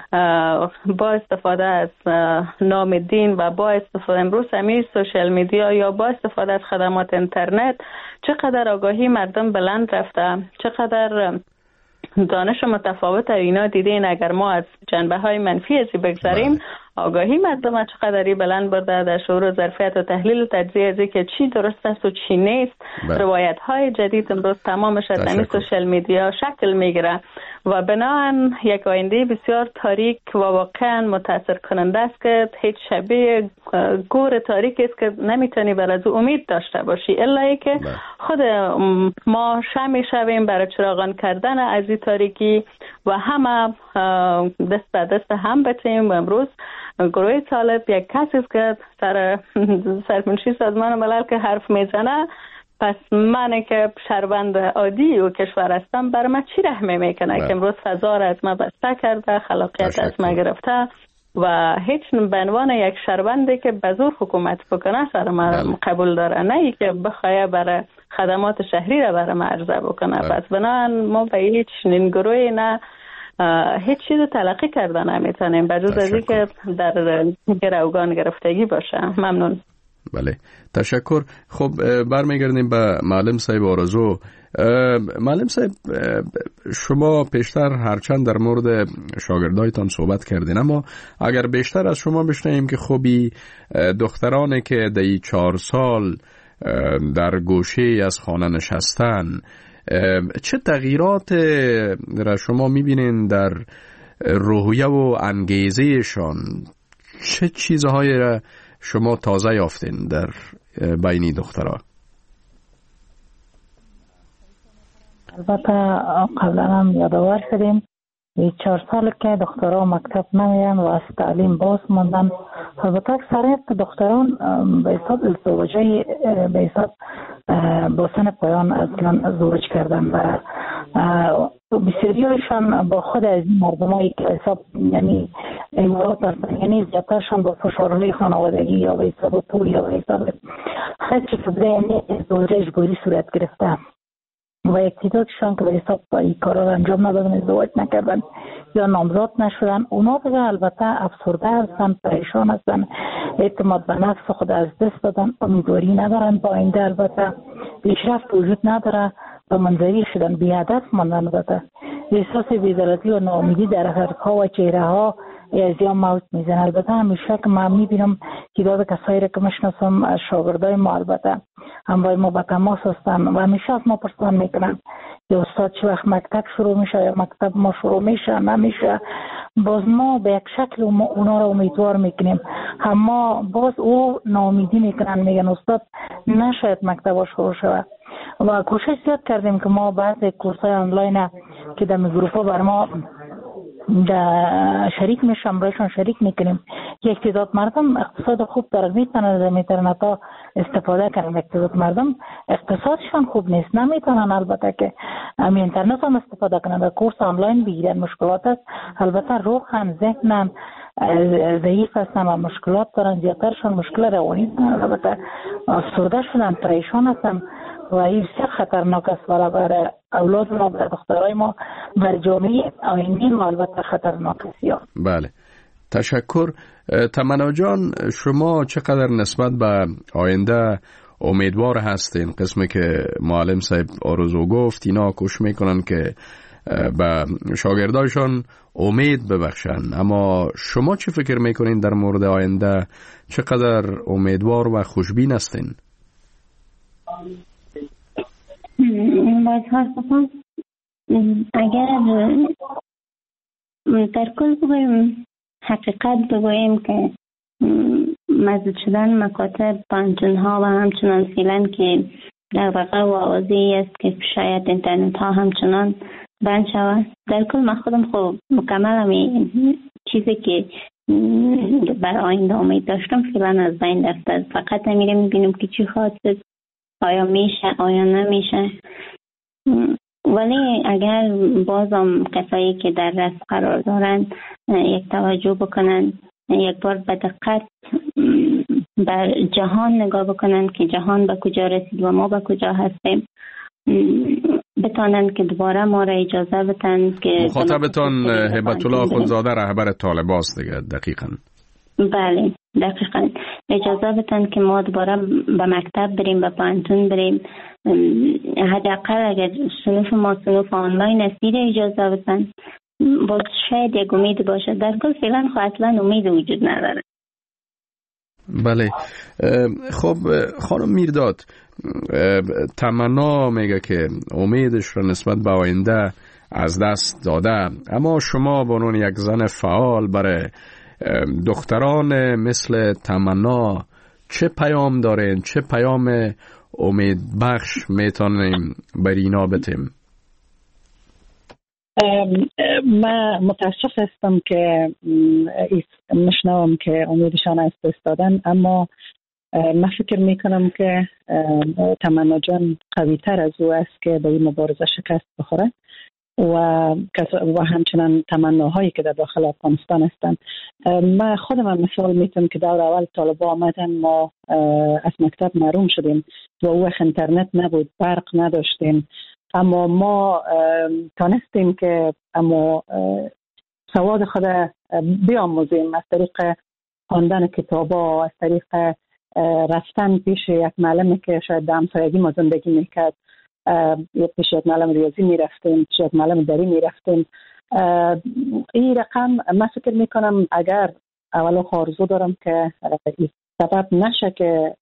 با استفاده از نام دین و با استفاده امروز همین سوشال میدیا یا با استفاده از خدمات اینترنت چقدر آگاهی مردم بلند رفته، چقدر دانش متفاوت اینا دیدین. اگر ما از جنبه های منفی ازی بگذاریم، آگاهی مردم چقدری بلند برده در شعور و ظرفیت و تحلیل و تجزیه ازی که چی درست است و چی نیست. روایت های جدید امروز تمامش از همین سوشال میدیا شکل میگیره و بنابراین یک آینده بسیار تاریک و واقعا متاثر کننده است که هیچ شبیه گور تاریک است که نمیتونی بر از امید داشته باشی، الا ای که خود ما شمی شویم برای چراغان کردن از این تاریکی و همه دست به دست هم بتیم. و امروز گروه طالب یک کسی است که سرمنشی سازمان ملل که حرف میزنه، پس من که شهروند عادی و کشور هستم بر من چی رحمه میکنه که امروز فضا را از ما بسته کرده، خلاقیت از ما گرفته و هیچ به عنوان یک شهروندی که به زور حکومت بکنه سر ما قبول داره، نه ای که بخواه برای خدمات شهری را برای ما عرضه بکنه. پس بنابراین ما به هیچ گروهی نه هیچ چیز تلقی کرده نمیتونیم بجز از که در گروگان گرفتگی باشه. ممنون. بله تشکر. خب برمیگردیم به معلم صاحب آرزو. معلم صاحب شما پیشتر هرچند در مورد شاگردایتان صحبت کردین، اما اگر بیشتر از شما بشنویم که خوبی دخترانی که در 4 سال در گوشه از خانه نشستن، چه تغییرات را شما میبینین در روحیه و انگیزهشان؟ چه چیزهایی را شما تازه یافتین در بین دخترها؟ البته قبلا هم یادآور شدیم 4 سال که دخترها مکتب نمیان و از تعلیم باز ماندن. البته اکثریت دختران به حساب ازدواجی به حساب با سن پایان اصلا ازدواج کردن و بسیاریشان با خود از مردمایی که حساب یعنی امارات هستن، یعنی زیادترشان با فشارهای خانوادگی یا به حساب طول یا به حساب خیلی که بوده، یعنی ازدواج اجباری صورت گرفته و یک تعدادشان که به حساب این کارا را انجام ندادن، ازدواج نکردن یا نامزاد نشدن، اونا دیگه البته افسرده هستن، پریشان هستن، اعتماد به نفس خود از دست دادن، امیدواری ندارن با آینده، البته پیشرفت وجود نداره، به منزوی شدن، بی هدف ماندن، البته احساس بی‌عدالتی و ناامیدی در حرکت‌ها و چهره‌ها از یا موت میزنه. البته همیشه که من میبینم تعداد کسایی را که میشناسم از شاگردای ما البته همراه ما به تماس هستن و همیشه از ما پرسان میکنن که استاد چه وقت مکتب شروع میشه یا مکتب ما شروع میشه نمیشه. باز ما به یک شکل اونا را امیدوار میکنیم، اما باز او ناامیدی میکنن، میگن استاد نشاید مکتب شروع شود. و کوشش زیاد کردیم که ما بعضی کورسای آنلاین که در گروپ ها بر ما شریک میشم برایشان شریک میکنیم. یک تعداد مردم اقتصاد خوب دارن، میتونن از اینترنت ها استفاده کنن. یک تعداد مردم اقتصادشان خوب نیست، نمیتونن البته که همین اینترنت هم استفاده کنن و کورس آنلاین بگیرن. مشکلات است البته، روحن ذهنن ضعیف هستن و مشکلات دارن، زیادترشون مشکل روانی دارن، البته افسرده شدن، پریشان هستن و این بسیار خطرناک است برای اولاد ما، برای دخترای ما، بر جامعه آینده ما البته خطرناک است. بله، تشکر. تمنا جان، شما چقدر نسبت به آینده امیدوار هستین؟ قسمی که معلم صاحب آرزو گفت، اینا کوشش میکنن که به شاگردایشان امید ببخشن، اما شما چی فکر میکنین در مورد آینده؟ چقدر امیدوار و خوشبین هستین؟ اگر در کل بگویم، حقیقت بگویم که مزید شدن مکاتب، پانتون ها و همچنان فعلا که دغدغه و آوازی است که شاید اینترنت ها همچنان بند شود. در کل من خودم خب مکمل همی چیزی که بر آینده امید داشتم فعلا از بین رفته. فقط میره میبینیم که چی خواهد شد، آیا میشه آیا نمیشه. ولی اگر بازم کسایی که در رأس قرار دارند یک توجه بکنن، یک بار به دقت بر جهان نگاه بکنن که جهان به کجا رسید و ما به کجا هستیم، بتانند که دوباره ما را اجازه بدن که مخاطبتان هبت الله اخوندزاده رهبر طالبان است دیگه. دقیقاً بله، دقیقاً اجازه بدن که ما دوباره به مکتب بریم، به پانتون بریم. حداقل اگر صنف ما صنف آنلاین است اجازه بدن، باز شاید یک امید باشه. در کل فعلا خب اصلا امید وجود نداره. بله. خب خانم میرداد، تمنا میگه که امیدش رو نسبت به آینده از دست داده، اما شما به عنوان یک زن فعال برای دختران مثل تمنا چه پیام دارین؟ چه پیام امید بخش میتونیم بر اینا بدیم؟ من متاسف هستم که مشنوم که امیدشان از دست دادن، اما من فکر میکنم که تمنا جان قوی تر از او است که به این مبارزه شکست بخوره و همچنان تمناهایی که در داخل افغانستان هستند. من خودم مثال میتونم که دور اول طالبا آمدن، ما از مکتب محروم شدیم و او وقت اینترنت نبود، برق نداشتیم، اما ما تانستیم که سواد خود بیاموزیم از طریق خواندن کتابا، از طریق رفتن پیش یک معلمی که شاید در همسایگی ما زندگی میکرد، پیش یک معلم ریاضی میرفتیم، پیش یک معلم دری میرفتیم. این رقم من فکر میکنم اگر اولو آرزو دارم که این سبب نشه که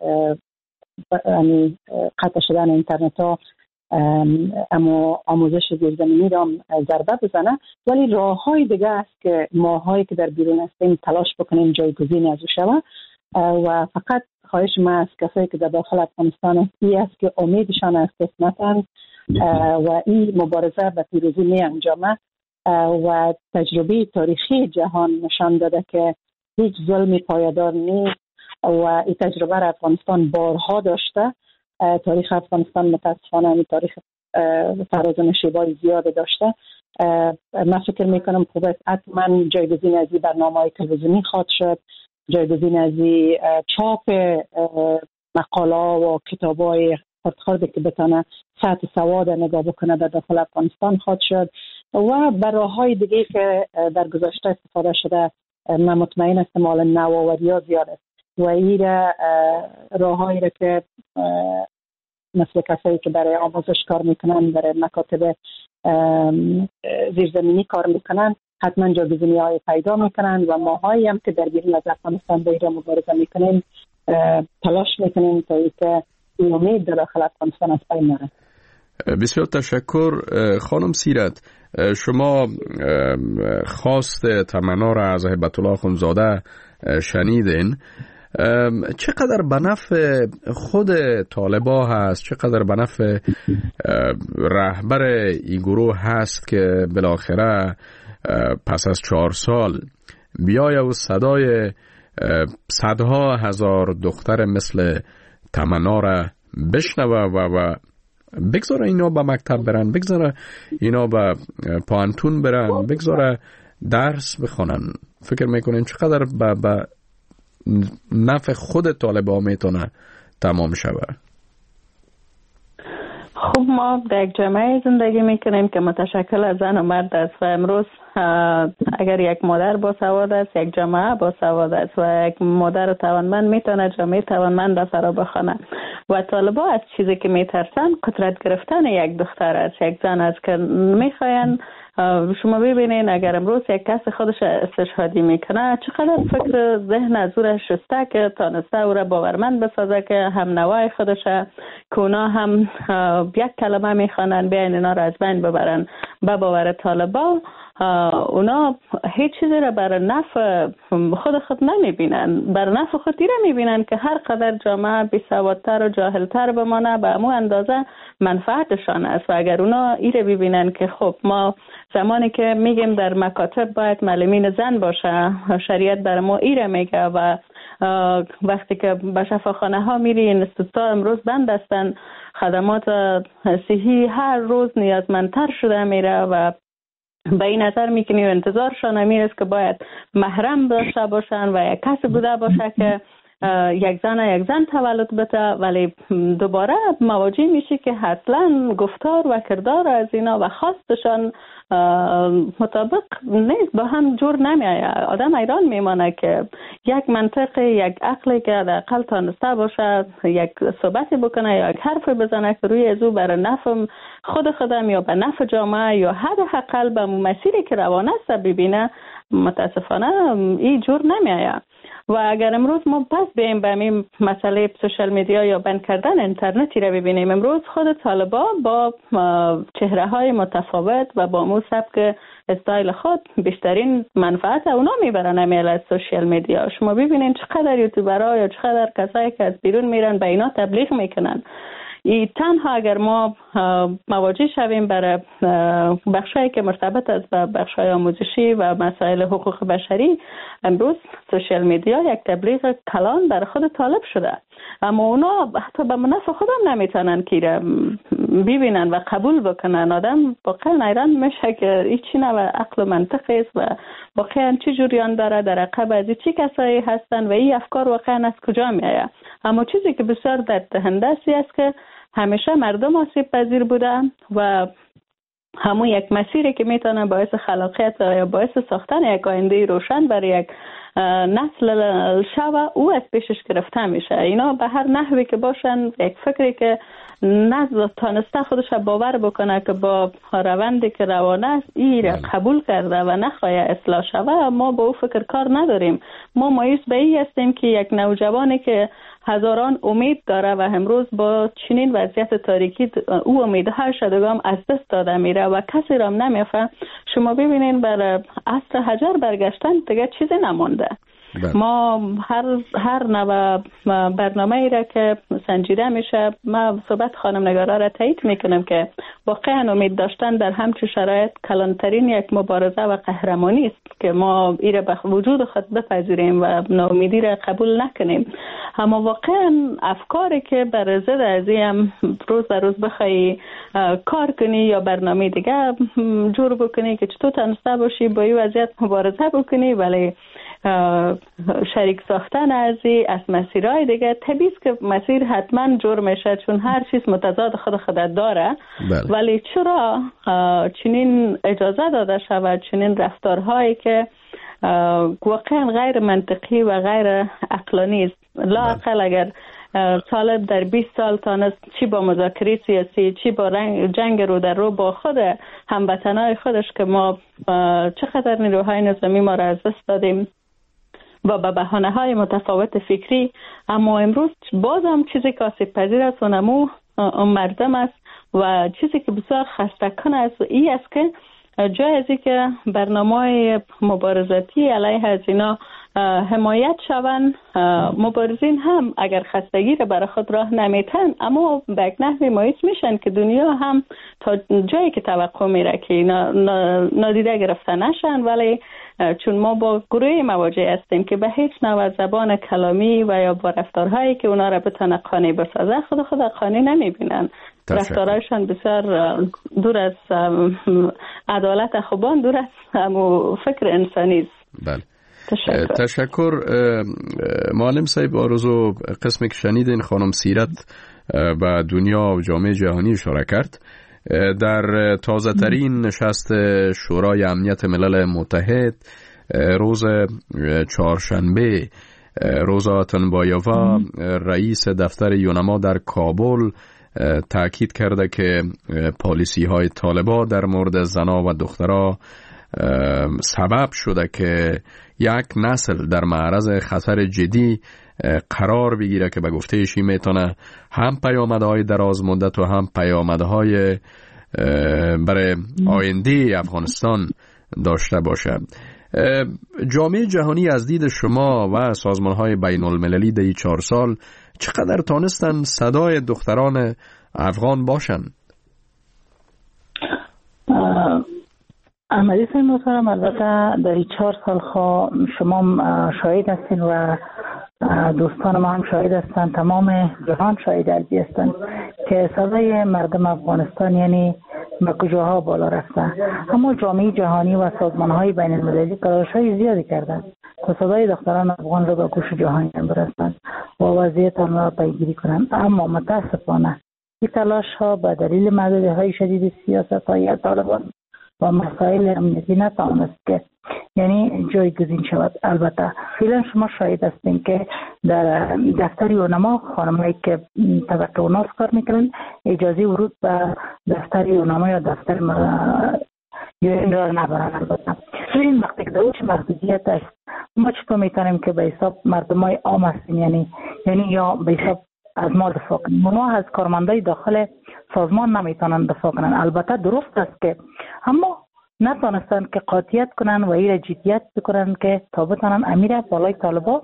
قطع شدن اینترنت ها اما آموزش زیرزمینی را ضربه بزنه، ولی راه های دیگه است که ماهایی که در بیرون هستیم تلاش بکنیم جایگزین از او شود. و فقط خواهش من از کسایی که در داخل افغانستان است که امیدشان از دست ندهند و این مبارزه به پیروزی می انجامه و تجربه تاریخی جهان نشان داده که هیچ ظلمی پایدار نیست و این تجربه را افغانستان بارها داشته. تاریخ افغانستان متاسفانه این تاریخ فراز و نشیبای زیاده داشته. من فکر میکنم خوب است حتما جایگزین از این برنامه‌های تلویزیونی خواهد شد، جایگزین از این چاپ مقاله و کتاب‌های خردخرد که بتونه سطح سواد نگاه بکنه در داخل افغانستان خواهد شد و راه‌های دیگه که در گذشته استفاده شده. من مطمئن هستم مال نوآوری‌ها زیاد است و این راه‌هایی را که مثل کسایی که برای آموزش کار میکنن، برای مکاتب زیرزمینی کار میکنن، حتما جایگزینی های پیدا میکنن و ماهایی هم که در بیرون از افغانستان با ایران مبارزه میکنیم تلاش میکنیم تا اینکه این امید در داخل افغانستان از بین نره. بسیار تشکر. خانم سیرت، شما خواست تمنا را از هبت الله اخوندزاده شنیدین. چقدر به نفع خود طالبا هست، چقدر به نفع رهبر این گروه هست که بالاخره پس از 4 سال بیایه و صدای صدها هزار دختر مثل تمنا را بشنوه و بگذاره اینا به مکتب برن، بگذاره اینا به پانتون برن، بگذاره درس بخونن. فکر میکنین چقدر به نفع خود طالبا میتونه تمام شود؟ خب ما در یک جامعه زندگی میکنیم که متشکل از زن و مرد است و امروز اگر یک مادر باسواد است یک جامعه باسواد است و یک مادر توانمند میتونه جامعه توانمند را فرا بخوانه و طالبا از چیزی که میترسن قدرت گرفتن یک دختر است، یک زن است که میخواین. شما ببینین اگر امروز یک کس خودش استشهادی میکنه چقدر فکر ذهن از او را شسته که تانسته او را باورمند بسازه که هم نوای خودش که اونا هم یک کلمه میخوانن بیاین اینا را از بین ببرن. به باور طالبا اونا هیچ چیزی را برای نفع خود نمیبینن، برای نفع خود را میبینن که هر قدر جامعه بیسوادتر و جاهلتر بمانه به امو اندازه منفعتشان است. و اگر اونا ایره ببینن که خب ما زمانی که میگیم در مکاتب باید معلمین زن باشه، شریعت بر ما ایره میگه و وقتی که به شفاخانه ها میری انستیتوت امروز بند هستن، خدمات صحی هر روز نیازمندتر شده میره و به این نظر میکنی و انتظارشان امیر است که باید محرم داشته باشن و یک کسی بوده باشه که یک زن تولد بده، ولی دوباره مواجه میشه که اصلا گفتار و کردار از اینا و خواستشان مطابق نیست، با هم جور نمیایه. آدم ایران میمانه که یک منطق، یک عقلی که در اقل تانسته باشه یک صحبتی بکنه یا یک حرف بزنه که روی ازو برای نفع خودم یا به نفع جامعه یا حداقل به مسیری که روانه است ببینه، متاسفانه این جور نمیایه. و اگر امروز ما پس بیاییم به این مسئله سوشال میدیا یا بند کردن اینترنتی را ببینیم، امروز خود طالبا با چهره های متفاوت و با مو سبک استایل خود بیشترین منفعت اونا میبرن امیل از سوشال میدیا. شما ببینین چقدر یوتیوبرها یا چقدر کسایی که از بیرون میرن به اینا تبلیغ میکنن. ای تنها اگر ما مواجه شویم برای بخشایی که مرتبط است با بخشای آموزشی و مسائل حقوق بشری، امروز سوشال میدیا یک تبلیغ کلان برای خود طالب شده، اما اونا حتی به منافع خودم نمیتونن که ببینن و قبول بکنن. آدم واقعا ایران میشه که ایچی نه و عقل و منطق است و واقعا چی جریان داره در عقب از چی کسایی هستن و این افکار واقعا از کجا میآید. اما چیزی که بسیار درد دهنده است که همیشه مردم آسیب پذیر بودن و همون یک مسیری که میتونه باعث خلاقیت یا باعث ساختن یک آینده روشن برای یک نسل شوه او از پیشش گرفته میشه. اینا به هر نحوی که باشن یک فکری که نزد تانسته خودش باور بکنه که با روندی که روانه است این را قبول کرده و نخواهی اصلاح شوه، ما با او فکر کار نداریم. ما مایوس به این هستیم که یک نوجوانی که هزاران امید داره و امروز با چنین وضعیت تاریکی او امیدهای شدگام از دست داده میره و کسی را نمیفهم. شما ببینین بر عصر حجر برگشتن دیگه چیزی نمونده. ما هر نوع برنامه ای را که سنجیده میشه، ما صحبت خانم نگارا را تایید میکنم که واقعا امید داشتن در همچون شرایط کلانترین یک مبارزه و قهرمانی است که ما این را به وجود خود بپذیریم و ناامیدی را قبول نکنیم. اما واقعا افکاری که بر ضد از این روز به روز بخوای کار کنی یا برنامه دیگه جور بکنی که چطور تنسته باشی با این وضعیت مبارزه بکنی، ولی شریک ساختن از مسیرهای دیگه طبیعی است که مسیر حتما جور میشه چون هر چیز متضاد خود داره. ولی چرا چنین اجازه داده شود چنین رفتارهایی که واقعا غیر منطقی و غیر عقلانی است؟ لااقل اگر طالب در 20 سال تانست چی با مذاکره سیاسی چی با جنگ رو در رو با خود هموطنای خودش که ما چقدر نیروهای نظامی ما را از دست دادیم و به بهانه‌های متفاوت فکری، اما امروز بازم چیزی که آسیب پذیر است اونمو مردم است و چیزی که بسیار خسته کنه است این است که جای ازی که برنامه‌های مبارزاتی علیه از اینا حمایت شوند، مبارزین هم اگر خستگی را برای خود راه نمیتن اما به یک نحوی مایوس میشن که دنیا هم تا جایی که توقع میره که اینا نادیده گرفته نشن. ولی چون ما با گروهی مواجه هستیم که به هیچ نوع زبان کلامی و یا با رفتارهایی که اونا را بتونه قانع بسازه خود قانع نمیبینن. رفتارهایشان بسیار دور از عدالت خوبان، دور از فکر انسانی است. بله. تشکر. معلم صاحب آرزو، قسمی که شنیدین خانم سیرت به دنیا و جامعه جهانی اشاره کرد. در تازه ترین نشست شورای امنیت ملل متحد روز چهارشنبه، روزا اتنبایووا رئیس دفتر یونما در کابل تاکید کرده که پالیسی های طالبان در مورد زنا و دخترها سبب شده که یک نسل در معرض خطر جدی قرار بگیره که به گفته ایشی میتونه هم پیامدهای دراز مدت و هم پیامدهای برای آینده افغانستان داشته باشه. جامعه جهانی از دید شما و سازمان‌های بین المللی در 4 سال چقدر تانستن صدای دختران افغان باشن؟ احمدی صاحب محترم، البته در 4 سال شما شاهد هستین و دوستان ما هم شاهد هستن، تمام جهان شاهد ارزی هستن که صدای مردم افغانستان یعنی به کجاها بالا رفته. اما جامعه جهانی و سازمان‌های بین المللی تلاش‌های زیادی کردند تا صدای دختران افغان را به گوش جهانی برسانند و وضعیت آنها را پیگیری کنند. اما متاسفانه این تلاش‌ها به دلیل محدودیت‌های شدید سیاست‌های طالبان و مسائل امنیتی نتوانست که یعنی جایگزین شود. البته فعلا شما شاهد هستین که در دفتر یونما خانمایی که طبقه اوناس کار میکنن اجازه ورود به دفتر یونما یا دفتر یون را نبرن. البته این وقتی که دوش محدودیت است، ما چطور میتونیم که به حساب مردمای عام هستیم یعنی یا به حساب از ما دفاع کنیم؟ ما از کارمندای داخل سازمان نمیتونن دفاع کنن. البته درست است که اما نتونستن که قاطعیت کنن و این جدیت بکنن که تا بتونن امیر بالای طالبان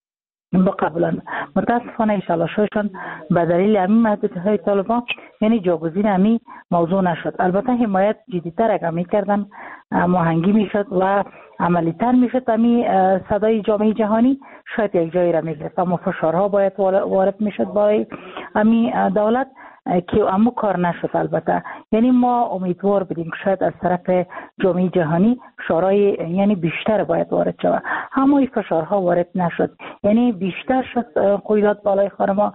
بقبولن. متاسفانه ایشالا شوشن به دلیل همین محدودیت‌های طالبان یعنی جاگزین همین موضوع نشد. البته حمایت جدیتر اگر میکردن ماهنگی میشد و عملی‌تر میشد همین صدای جامعه جهانی شاید یک جایی را میگرفت. اما فشارها باید وارد میشد برای همین دولت که اما کار نشد. البته یعنی ما امیدوار بودیم که شاید از طرف جامعه جهانی فشارهای یعنی بیشتر باید وارد شود، اما این فشارها وارد نشد. یعنی بیشتر شد قیودات بالای خانم‌ها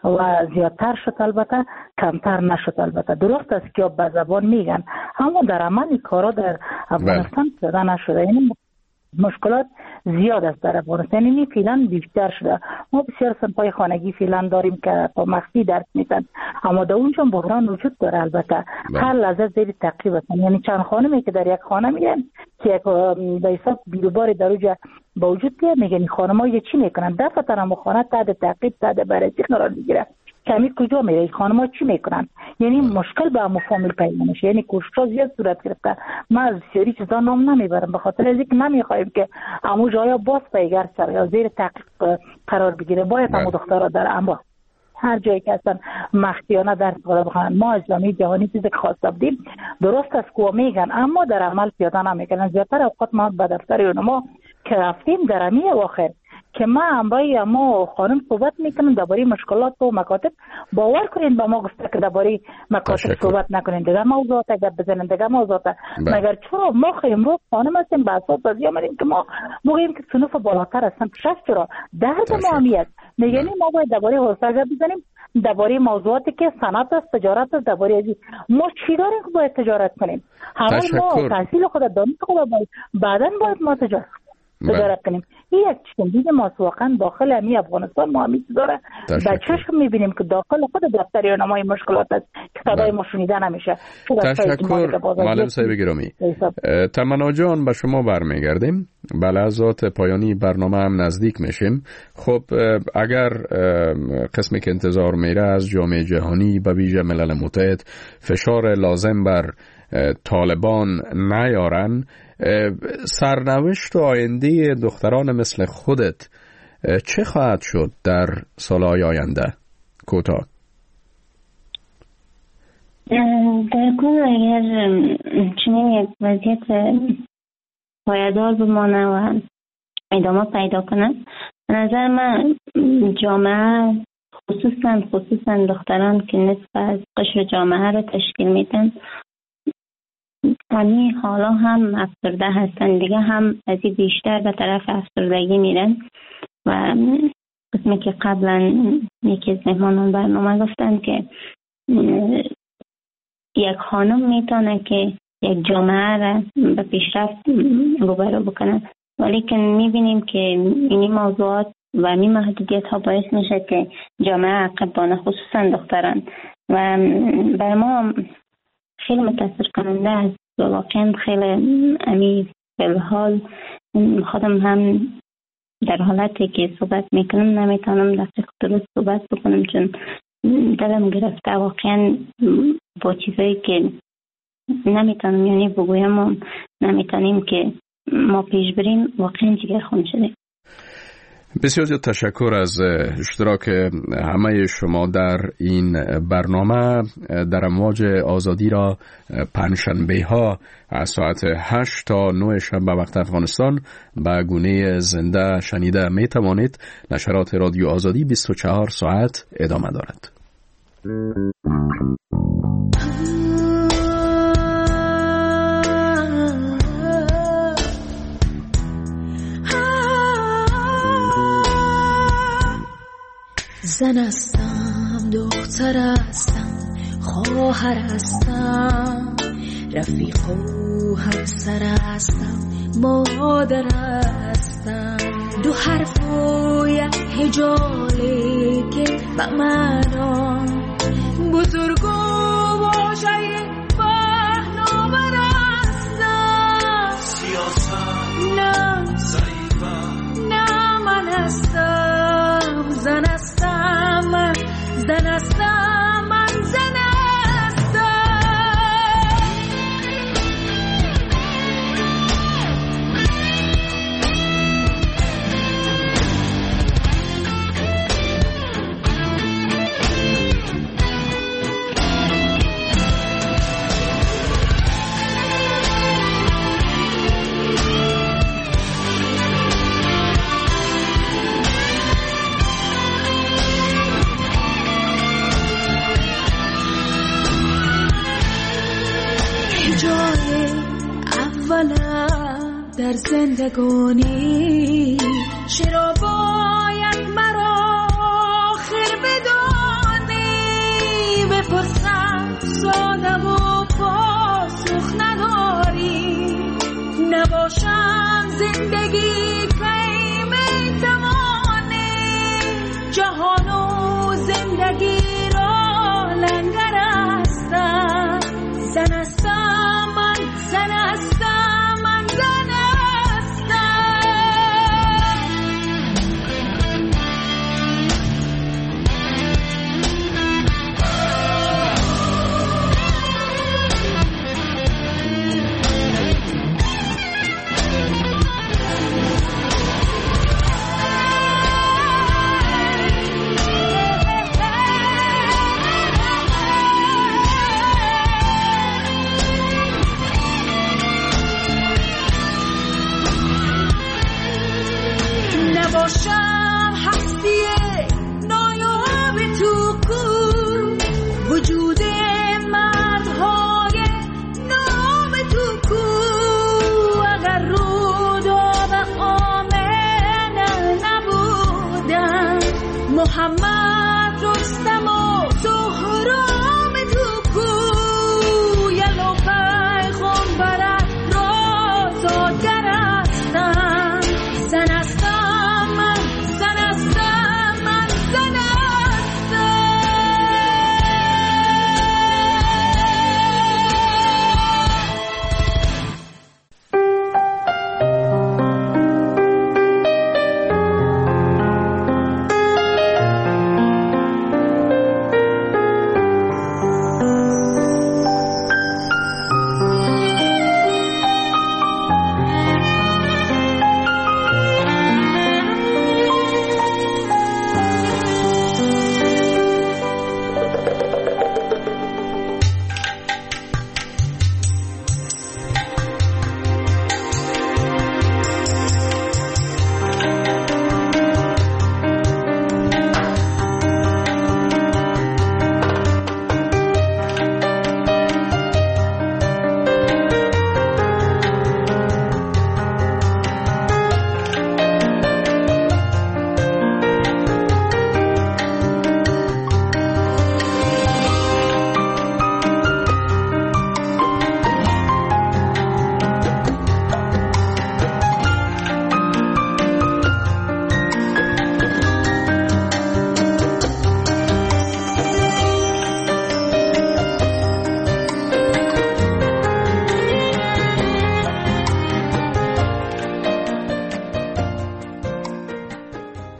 و زیادتر شد، البته کمتر نشد. البته درست است که به زبان میگن اما در عمل این کارا در افغانستان پیاده نشده. یعنی مشکلات زیاد است در افغانستان، یعنی فعلا بیشتر شده. ما بسیار صنف‌های خانگی فعلا داریم که تا مخفی درس میدن، اما در اونجا بحران وجود داره. البته هر لحظه زیر تعقیب هستن. یعنی چند خانمی که در یک خانه میگن که به حساب بیروباری در اونجا با وجود بیاد، میگن خانم‌ها یه چی میکنن؟ دفعه هم خانه تحت تعقیب تحت بررسی قرار میگیره. کمی کجا میره؟ خانم‌ها چی میکنن؟ یعنی مشکل به مفاهیم پیدا میشه. یعنی کوشش‌ها زیاد صورت گرفته. ما از بسیاری چیزا نام نمیبرم به خاطر از اینکه نمیخوایم که امو جایا باز پیگر سر یا زیر تعقیب قرار بگیره. باید امو دخترها در اما هر جایی که هستن مخفیانه درس بخونن. ما از جامعه جهانی چیزی که خواسته بودیم درست است که میگن اما در عمل پیاده نمیکنن. زیادتر اوقات ما به دفتر یونما که رفتیم در امی اواخر که ما همراه ما خانم صحبت میکنن درباره مشکلات و مکاتب، باور کنین با ما گفته که درباره مکاتب صحبت نکنین، دیگه موضوعات اگر بزنین دیگه موضوعات. مگر چرا ما خیلی امروز خانم هستیم به اساس بازی آمدیم که ما بگیم که صنوف بالاتر هستن پیشش چرا درد ما همیت میگنیم ما باید درباره حوصله بزنیم درباره موضوعاتی که صنعت است، تجارت است، درباره ازی ما چی داریم که باید تجارت کنیم؟ همه ما تحصیل خود دانش خود بعداً باید ما تجارت کنیم. این یک چیز ماست واقعا داخل امی افغانستان ما همیشه داره. به چشم میبینیم که داخل خود دفتر یونما مشکلات است که صدای ما شنیده نمیشه. تشکر معلم صاحب گرامی. تمنا جان به شما برمیگردیم. به لحظات پایانی برنامه هم نزدیک میشیم. خب اگر قسمی که انتظار میره از جامعه جهانی به ویژه ملل متحد فشار لازم بر طالبان نیارن، سرنوشت و آینده دختران مثل خودت چه خواهد شد در سالهای آینده؟ کوتاه. در کل اگر چنین یک وضعیت پایدار بمانه و ادامه پیدا کنه، به نظر من جامعه خصوصا دختران که نصف از قشر جامعه رو تشکیل میدن همین حالا هم افسرده هستن، دیگه هم از این بیشتر به طرف افسردگی میرن. و قسمی که قبلا یکی از مهمانان برنامه گفتن که یک خانم میتونه که یک جامعه را به پیشرفت روبرو بکنه، ولی که میبینیم که این موضوعات و این محدودیت ها باعث میشه که جامعه عقب بانه، خصوصا دختران. و بر ما خیلی متاثر کننده است و واقعا خیلی امی بالحال خودم هم در حالتی که صحبت میکنم نمیتونم دقیق درست صحبت بکنم، چون دلم گرفته واقعا با چیزایی که نمیتونم یعنی بگویم و نمیتونیم که ما پیش بریم، واقعا جگر خون شده. بسیار زیاد تشکر از اشتراک همه شما در این برنامه. در امواج آزادی را پنجشنبه ها از ساعت 8 تا 9 شب به وقت افغانستان به گونه زنده شنیده می توانید. نشرات رادیو آزادی 24 ساعت ادامه دارد. زن هستم، دختر هستم، خواهر هستم، رفیق و همسر هستم، مادر هستم. دو حرف و یک هجالی که به معنا بزرگ و باشه یک پهناور هستم. سیاست نه ضعیفم، نه من هستم زن هستم، من زن هستم، من زن هستم. جای اولم در زندگانی چرا باید مرا آخر بدانی؟ بپرسم ساده و پاسخ نداری، نباشم زندگی کی میتوانی جهان و زندگی را لنگر هستم. زن هستم، من زن هستم، من زن هستم. نباشم هستی نایاب تو کو، وجود مردهای نام تو کو. اگر روداب آمنه نبودم، محمد رستم